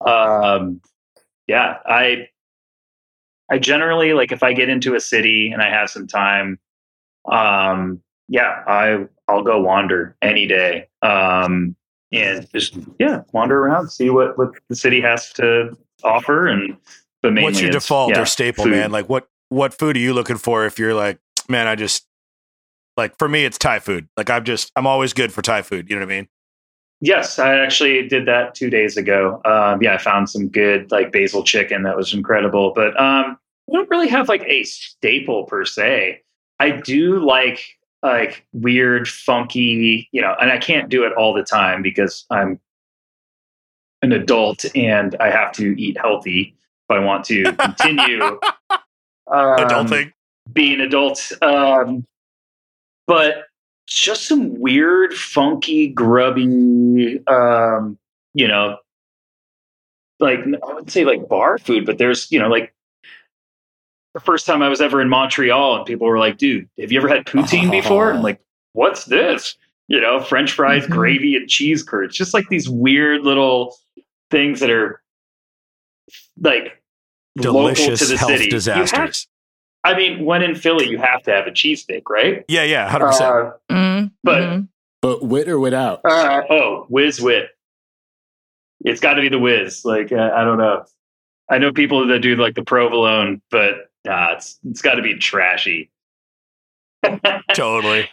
I generally, like, if I get into a city and I have some time, I'll go wander any day. And just, wander around, see what the city has to offer. But mainly what's your default or staple, food. Man? Like what food are you looking for? If you're like, man, I just like, for me, it's Thai food. Like I'm always good for Thai food. You know what I mean? Yes, I actually did that 2 days ago. I found some good like basil chicken that was incredible. But we don't really have like a staple per se. I do like weird, funky, and I can't do it all the time because I'm an adult and I have to eat healthy if I want to continue adulting, being adult. But just some weird, funky, grubby, like I wouldn't say like bar food, but there's, like the first time I was ever in Montreal and people were like, dude, have you ever had poutine before? I'm like, what's this? French fries, gravy, and cheese curds. Just like these weird little things that are like delicious local to the health city. disasters. When in Philly, you have to have a cheesesteak, right? Yeah, 100%. But wit or without? Whiz wit. It's got to be the whiz. Like, I don't know. I know people that do like the provolone, but it's got to be trashy. Totally.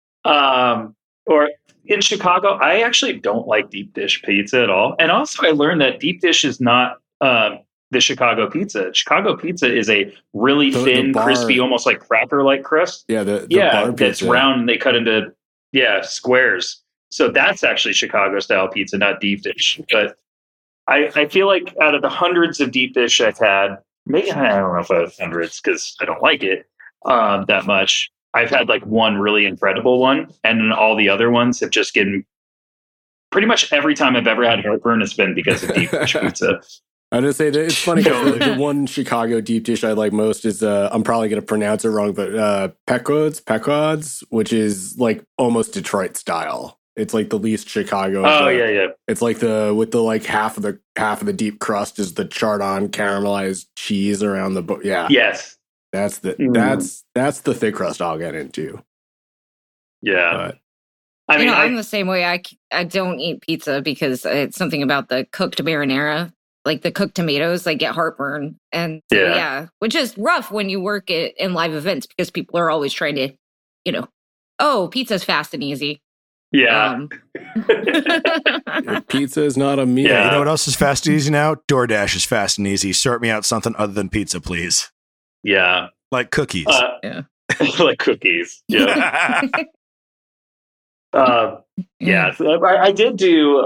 Or in Chicago, I actually don't like deep dish pizza at all. And also I learned that deep dish is not the Chicago pizza. Chicago pizza is a really The thin, bar- crispy, almost like cracker-like crust. Yeah, the Yeah, bar that's pizza. round and they cut into squares. So that's actually Chicago style pizza, not deep dish. But I feel like out of the hundreds of deep dish I've had, maybe I don't know if I have hundreds because I don't like it that much. I've had like one really incredible one, and then all the other ones have just given. Pretty much every time I've ever had heartburn, it's been because of deep dish pizza. I just say that it's funny because the one Chicago deep dish I like most is I'm probably going to pronounce it wrong, but Pequod's, which is like almost Detroit style. It's like the least Chicago. Oh yeah. It's like with the like half of the deep crust is the charred on caramelized cheese around the yeah. Yes, That's the that's the thick crust I'll get into. Yeah. But, I mean, I'm the same way. I don't eat pizza because it's something about the cooked marinara, like the cooked tomatoes. I get heartburn, and which is rough when you work in live events because people are always trying to, oh, pizza's fast and easy. Yeah. Pizza is not a meal. Yeah, you know what else is fast and easy now? DoorDash is fast and easy. Sort me out something other than pizza, please. Yeah. Like cookies. Like cookies. Yeah. So I did do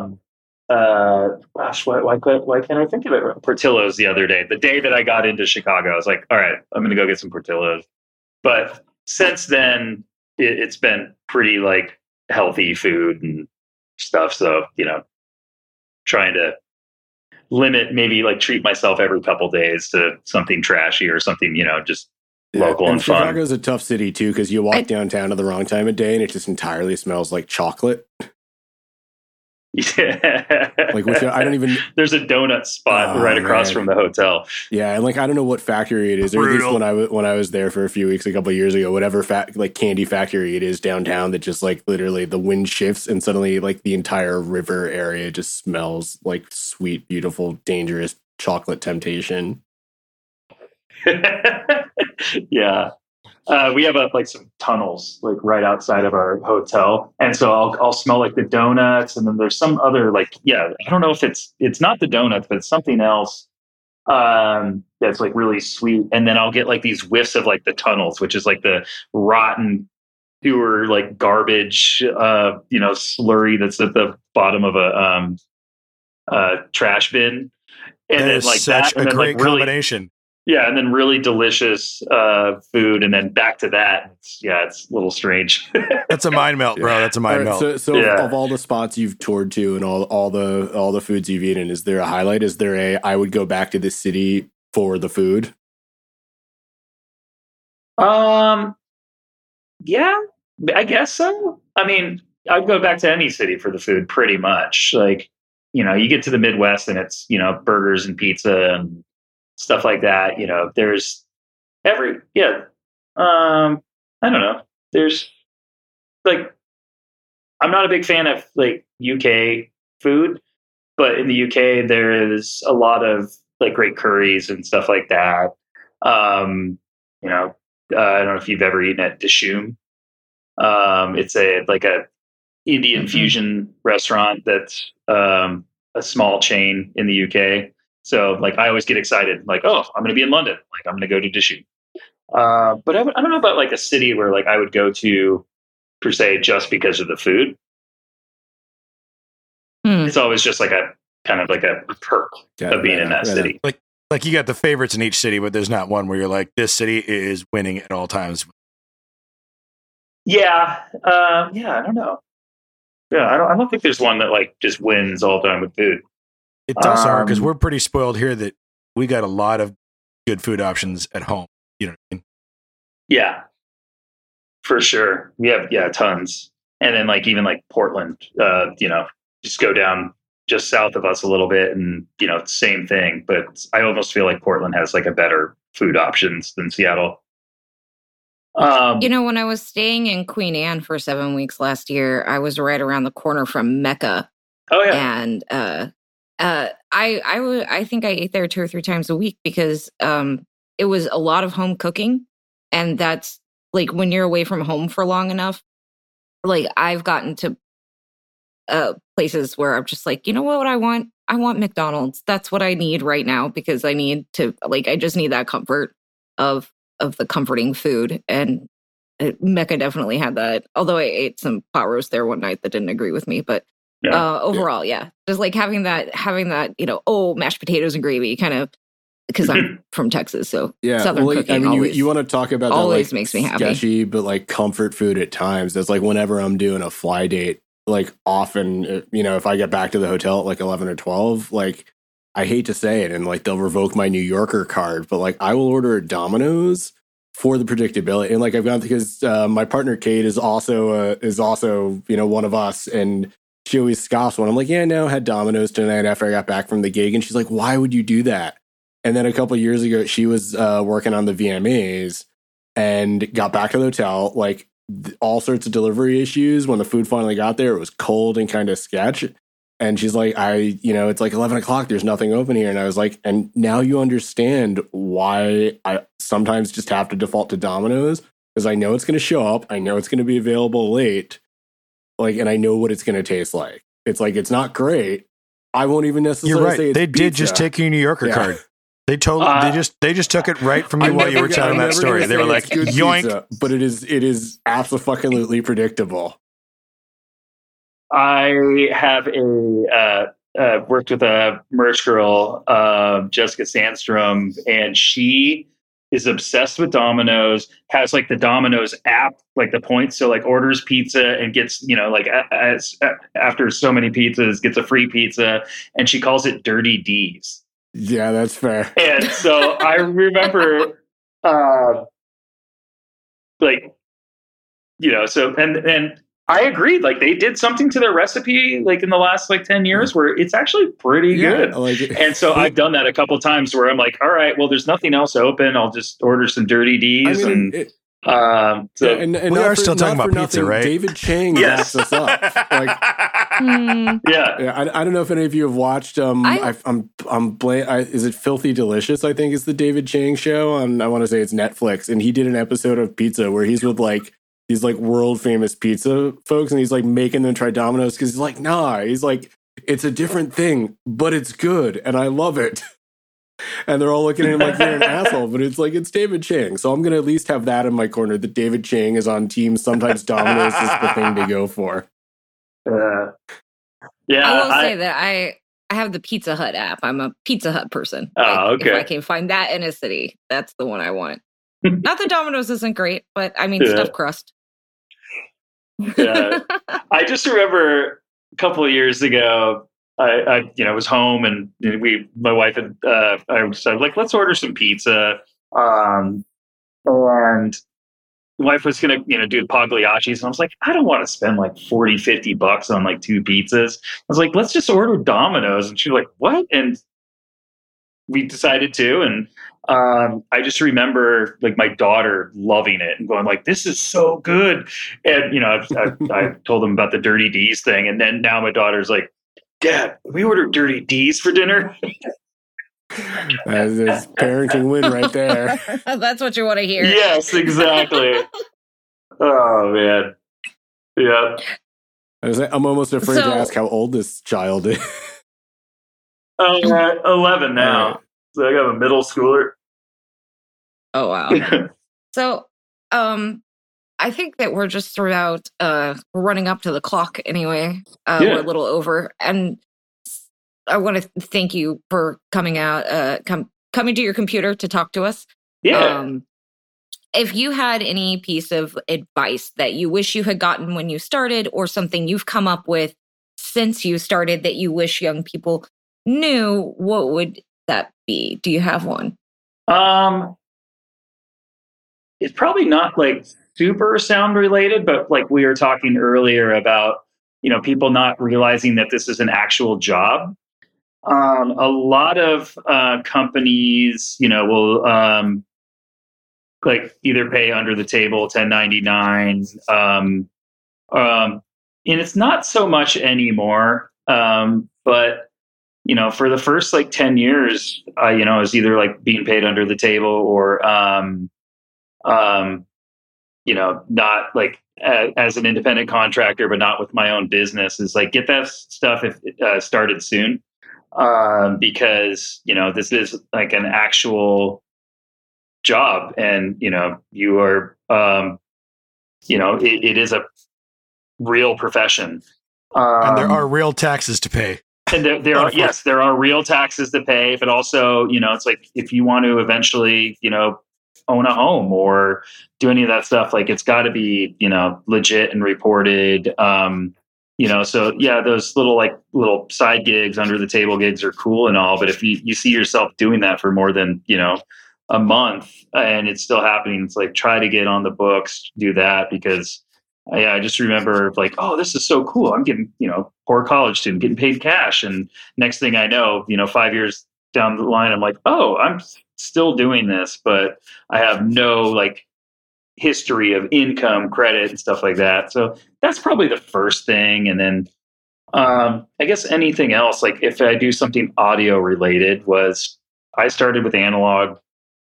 gosh, why can't I think of it? Portillo's the other day. The day that I got into Chicago, I was like, all right, I'm gonna go get some Portillo's. But since then it's been pretty like healthy food and stuff. So, trying to limit, maybe like treat myself every couple days to something trashy or something, just local and fun. Chicago's a tough city too, because you walk downtown at the wrong time of day and it just entirely smells like chocolate. Yeah. Like, which I don't even. There's a donut spot right across from the hotel. Yeah, and like I don't know what factory it is. Or at least when I was there for a few weeks, a couple of years ago, whatever candy factory it is downtown, that just like literally the wind shifts and suddenly like the entire river area just smells like sweet, beautiful, dangerous chocolate temptation. Yeah. We have some tunnels like right outside of our hotel, and so I'll smell like the donuts, and then there's some other I don't know if it's not the donuts, but it's something else that's like really sweet, and then I'll get like these whiffs of like the tunnels, which is like the rotten sewer like garbage slurry that's at the bottom of a trash bin, and then like such that, a great combination. Yeah, and then really delicious food, and then back to that. It's a little strange. That's a mind melt, bro. That's a mind melt. So of all the spots you've toured to and all the foods you've eaten, is there a highlight? Is there I would go back to this city for the food? Yeah, I guess so. I mean, I'd go back to any city for the food, pretty much. Like, you get to the Midwest, and it's burgers and pizza and stuff like that. There's I don't know. There's like, I'm not a big fan of like UK food, but in the UK there is a lot of like great curries and stuff like that. I don't know if you've ever eaten at Dishoom. It's a Indian fusion restaurant that's a small chain in the UK. So like I always get excited, like, oh, I'm going to be in London. Like I'm going to go to Dishoom. But I don't know about like a city where like I would go to per se just because of the food. It's always just like a kind of like a perk of being in that city. Like you got the favorites in each city, but there's not one where you're like, this city is winning at all times. Yeah. I don't know. Yeah. I don't think there's one that like just wins all the time with food. It's also hard because we're pretty spoiled here that we got a lot of good food options at home. You know what I mean? Yeah, for sure. We have, tons. And then like, even like Portland, just go down just south of us a little bit and, same thing. But I almost feel like Portland has like a better food options than Seattle. When I was staying in Queen Anne for 7 weeks last year, I was right around the corner from Mecca. Oh yeah. And, I think I ate there 2 or 3 times a week because it was a lot of home cooking, and that's like when you're away from home for long enough. Like I've gotten to places where I'm just like, you know what I want? want McDonald's. That's what I need right now because I need to I just need that comfort of the comforting food. And Mecca definitely had that. Although I ate some pot roast there one night that didn't agree with me, but overall, just like having that, mashed potatoes and gravy, kind of, because I'm from Texas, so Southern cooking. I mean, always, you want to talk about always that, makes me happy. Sketchy, but like comfort food at times. That's like whenever I'm doing a fly date, like often, if I get back to the hotel at like 11 or 12, like I hate to say it, and like they'll revoke my New Yorker card, but like I will order a Domino's for the predictability. And like I've gone because my partner Kate is also one of us, and she always scoffs when I'm like, yeah, no, I had Domino's tonight after I got back from the gig, and she's like, why would you do that? And then a couple of years ago, she was working on the VMAs and got back to the hotel, like all sorts of delivery issues. When the food finally got there, it was cold and kind of sketch. And she's like, it's like 11 o'clock. There's nothing open here. And I was like, and now you understand why I sometimes just have to default to Domino's, because I know it's going to show up. I know it's going to be available late. Like, and I know what it's going to taste like. It's like, it's not great. I won't even necessarily You're right. say it's they pizza. did just take your New Yorker card. They they just took it right from you while you were telling that story. They were like, yoink. Pizza, but it is absolutely predictable. I have worked with a merch girl, Jessica Sandstrom, and she is obsessed with Domino's, has like the Domino's app, like the points. So like orders pizza and gets, after so many pizzas, gets a free pizza, and she calls it Dirty D's. Yeah, that's fair. And so I remember, and I agreed. Like they did something to their recipe, like in the last 10 years, where it's actually pretty good. And so I've done that a couple of times where I'm like, all right, well, there's nothing else open. I'll just order some Dirty D's. We are still talking about pizza, right? David Chang backs us up. I don't know if any of you have watched. Is it Filthy Delicious? I think is the David Chang show on. I want to say it's Netflix, and he did an episode of pizza where he's with these world famous pizza folks, and he's making them try Domino's because he's like, nah, he's like, it's a different thing, but it's good, and I love it. And they're all looking at him like you're an asshole, but it's it's David Chang. So I'm going to at least have that in my corner, that David Chang is on team. Sometimes Domino's is the thing to go for. I will say that I have the Pizza Hut app. I'm a Pizza Hut person. Oh, okay. If I can find that in a city, that's the one I want. Not that Domino's isn't great, but I mean, stuffed crust. Yeah. I just remember a couple of years ago, I was home, and my wife and I decided, let's order some pizza. And the wife was going to, do Pagliacci's. And I was like, I don't want to spend $40, $50 on two pizzas. I was like, let's just order Domino's. And she was like, what? And we decided to. And I just remember my daughter loving it and going this is so good. And, I told them about the Dirty D's thing. And then now my daughter's like, Dad, we ordered Dirty D's for dinner. That's parenting win right there. That's what you want to hear. Yes, exactly. Oh, man. Yeah. I'm almost afraid to ask how old this child is. 11 now. Right. So I got a middle schooler. Oh, wow. So, I think that we're just throughout, we're running up to the clock anyway. We're a little over. And I want to thank you for coming out, coming to your computer to talk to us. Yeah. If you had any piece of advice that you wish you had gotten when you started, or something you've come up with since you started that you wish young people knew, what would that be? Do you have one? It's probably not super sound related, but we were talking earlier about, people not realizing that this is an actual job. A lot of companies, will either pay under the table 1099, and it's not so much anymore. But for the first 10 years, I was either being paid under the table or not as an independent contractor, but not with my own business, is get that stuff if started soon. because, this is like an actual job, and, you are, it is a real profession. And there are real taxes to pay. And there are, yes, there are real taxes to pay, but also, it's like if you want to eventually, own a home or do any of that stuff, like it's got to be, legit and reported. So yeah, those little side gigs, under the table gigs are cool and all, but if you see yourself doing that for more than, a month and it's still happening, it's like, try to get on the books, do that, because I just remember like, oh, this is so cool. I'm getting, poor college student getting paid cash. And next thing I know, 5 years down the line, I'm like, oh, I'm still doing this, but I have no like history of income, credit, and stuff like that. So that's probably the first thing. And then I guess anything else, like if I do something audio related, was I started with analog.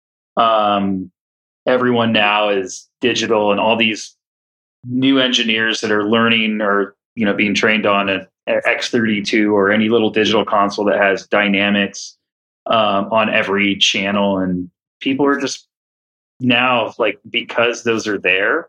Everyone now is digital, and all these new engineers that are learning or, being trained on an X32 or any little digital console that has dynamics on every channel. And people are just now, like, because those are there,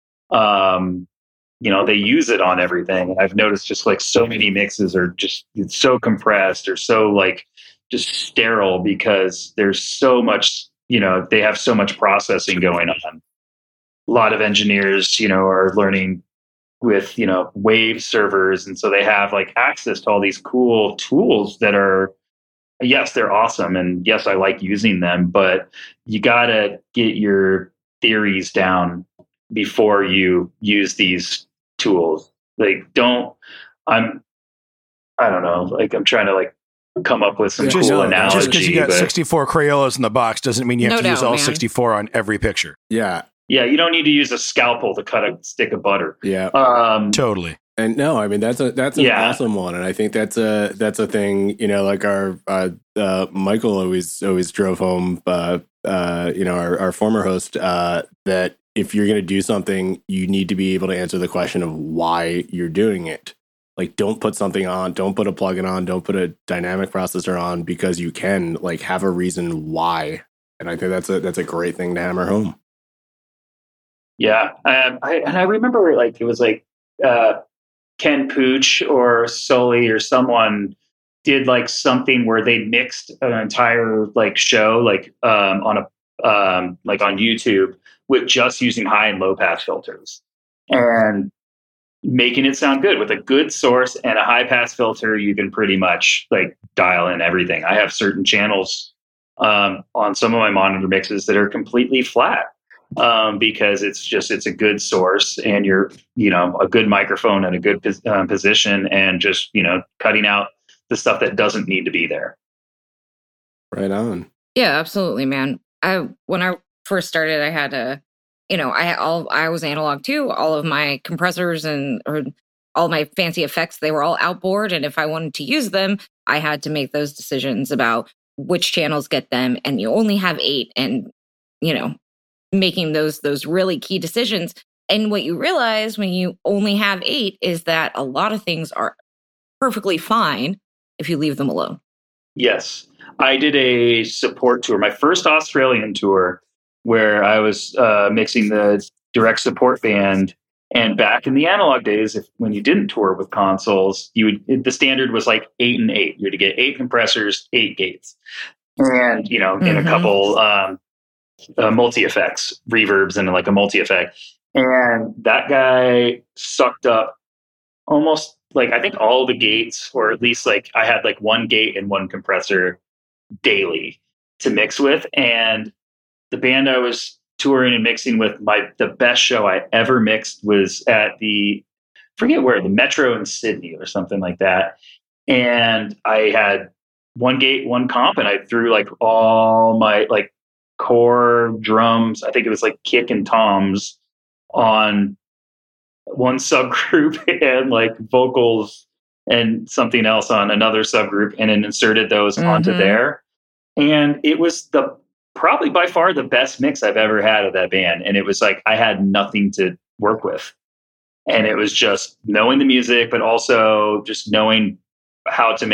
they use it on everything. And I've noticed just like so many mixes are just so compressed or so like just sterile because there's so much, they have so much processing going on. A lot of engineers, are learning with, wave servers. And so they have like access to all these cool tools that are, yes, they're awesome. And yes, I like using them, but you got to get your theories down before you use these tools. Like, I don't know, like I'm trying to like come up with some cool analogy. Just because you got 64 Crayolas in the box doesn't mean you have to use all 64 on every picture. Yeah. Yeah, you don't need to use a scalpel to cut a stick of butter. Yeah, totally. And no, I mean that's an awesome one, and I think that's a thing. Like our Michael always drove home. Our former host that if you're going to do something, you need to be able to answer the question of why you're doing it. Like, don't put something on, don't put a plugin on, don't put a dynamic processor on because you can like have a reason why. And I think that's a great thing to hammer home. Yeah, I remember like it was like Ken Pooch or Sully or someone did like something where they mixed an entire like show like on YouTube with just using high and low pass filters and making it sound good with a good source and a high pass filter. You can pretty much like dial in everything. I have certain channels on some of my monitor mixes that are completely flat. Because it's a good source and you're, a good microphone and a good position and just, cutting out the stuff that doesn't need to be there. Right on. Yeah, absolutely, man. When I first started, I had I was analog too. All of my compressors or all my fancy effects, they were all outboard. And if I wanted to use them, I had to make those decisions about which channels get them. And you only have 8 and, making those really key decisions. And what you realize when you only have 8 is that a lot of things are perfectly fine if you leave them alone. Yes. I did a support tour, my first Australian tour, where I was mixing the direct support band. And back in the analog days, when you didn't tour with consoles, the standard was like 8 and 8. You had to get 8 compressors, 8 gates. And, in a couple multi-effects, reverbs and like a multi-effect. And that guy sucked up almost like, I think all the gates, or at least like I had like 1 gate and 1 compressor daily to mix with. And the band I was touring and mixing with, the best show I ever mixed was at forget where, the Metro in Sydney or something like that. And I had 1 gate, 1 comp, and I threw like all my like core drums, I think it was like kick and toms on 1 subgroup and like vocals and something else on another subgroup, and then inserted those onto there. And it was probably by far the best mix I've ever had of that band. And it was like I had nothing to work with. And it was just knowing the music, but also just knowing how to make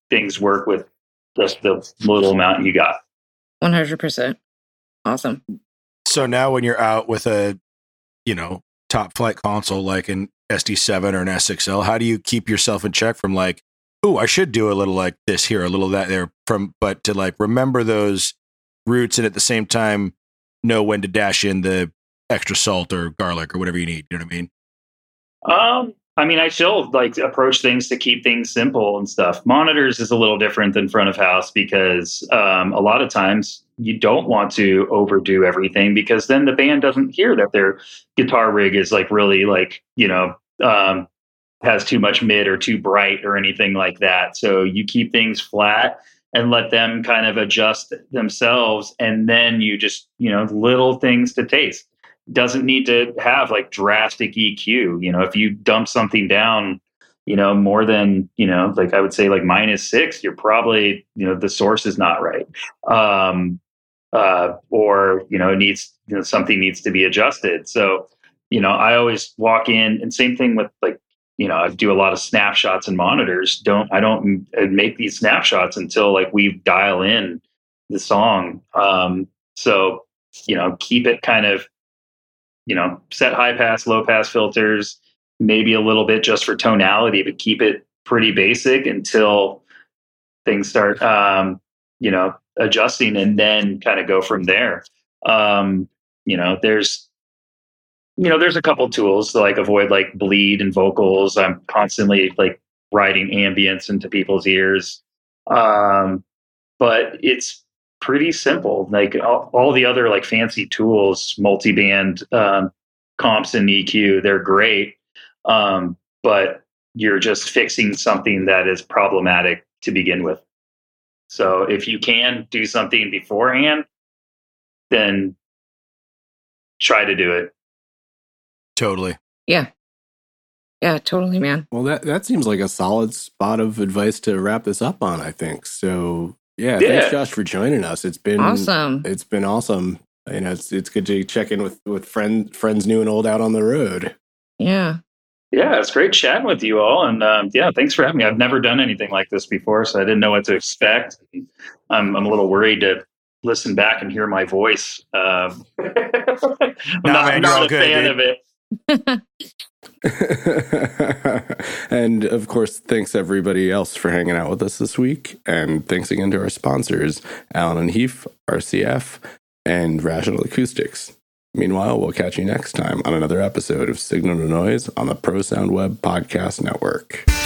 things work with just the little amount you got. 100%. Awesome. So now when you're out with a, top flight console like an SD7 or an S6L, how do you keep yourself in check from like, oh, I should do a little like this here, a little that there, but to like remember those roots and at the same time know when to dash in the extra salt or garlic or whatever you need. You know what I mean? I still like to approach things to keep things simple and stuff. Monitors is a little different than front of house because a lot of times you don't want to overdo everything because then the band doesn't hear that their guitar rig is like really like, has too much mid or too bright or anything like that. So you keep things flat and let them kind of adjust themselves. And then you just, little things to taste. Doesn't need to have like drastic EQ. If you dump something down, more than, like I would say like -6, you're probably, the source is not right. Or, it needs, something needs to be adjusted. So, I always walk in and same thing with like, I do a lot of snapshots and monitors. I don't make these snapshots until like we dial in the song. So, keep it kind of, set high pass, low pass filters, maybe a little bit just for tonality, but keep it pretty basic until things start, adjusting and then kind of go from there. There's a couple tools to like avoid like bleed and vocals. I'm constantly like writing ambience into people's ears. But it's pretty simple. Like all the other like fancy tools, multi-band comps and EQ, they're great. But you're just fixing something that is problematic to begin with. So if you can do something beforehand, then try to do it. Totally. Yeah. Yeah, totally, man. Well, that seems like a solid spot of advice to wrap this up on, I think. So, thanks, Josh, for joining us. It's been awesome. It's been awesome. It's good to check in with friends new and old out on the road. Yeah. Yeah, it's great chatting with you all. And thanks for having me. I've never done anything like this before, so I didn't know what to expect. I'm a little worried to listen back and hear my voice. I'm not a fan of it. And of course, thanks everybody else for hanging out with us this week. And thanks again to our sponsors, Allen and Heath, RCF, and Rational Acoustics. Meanwhile, we'll catch you next time on another episode of Signal to Noise on the Pro Sound Web Podcast Network.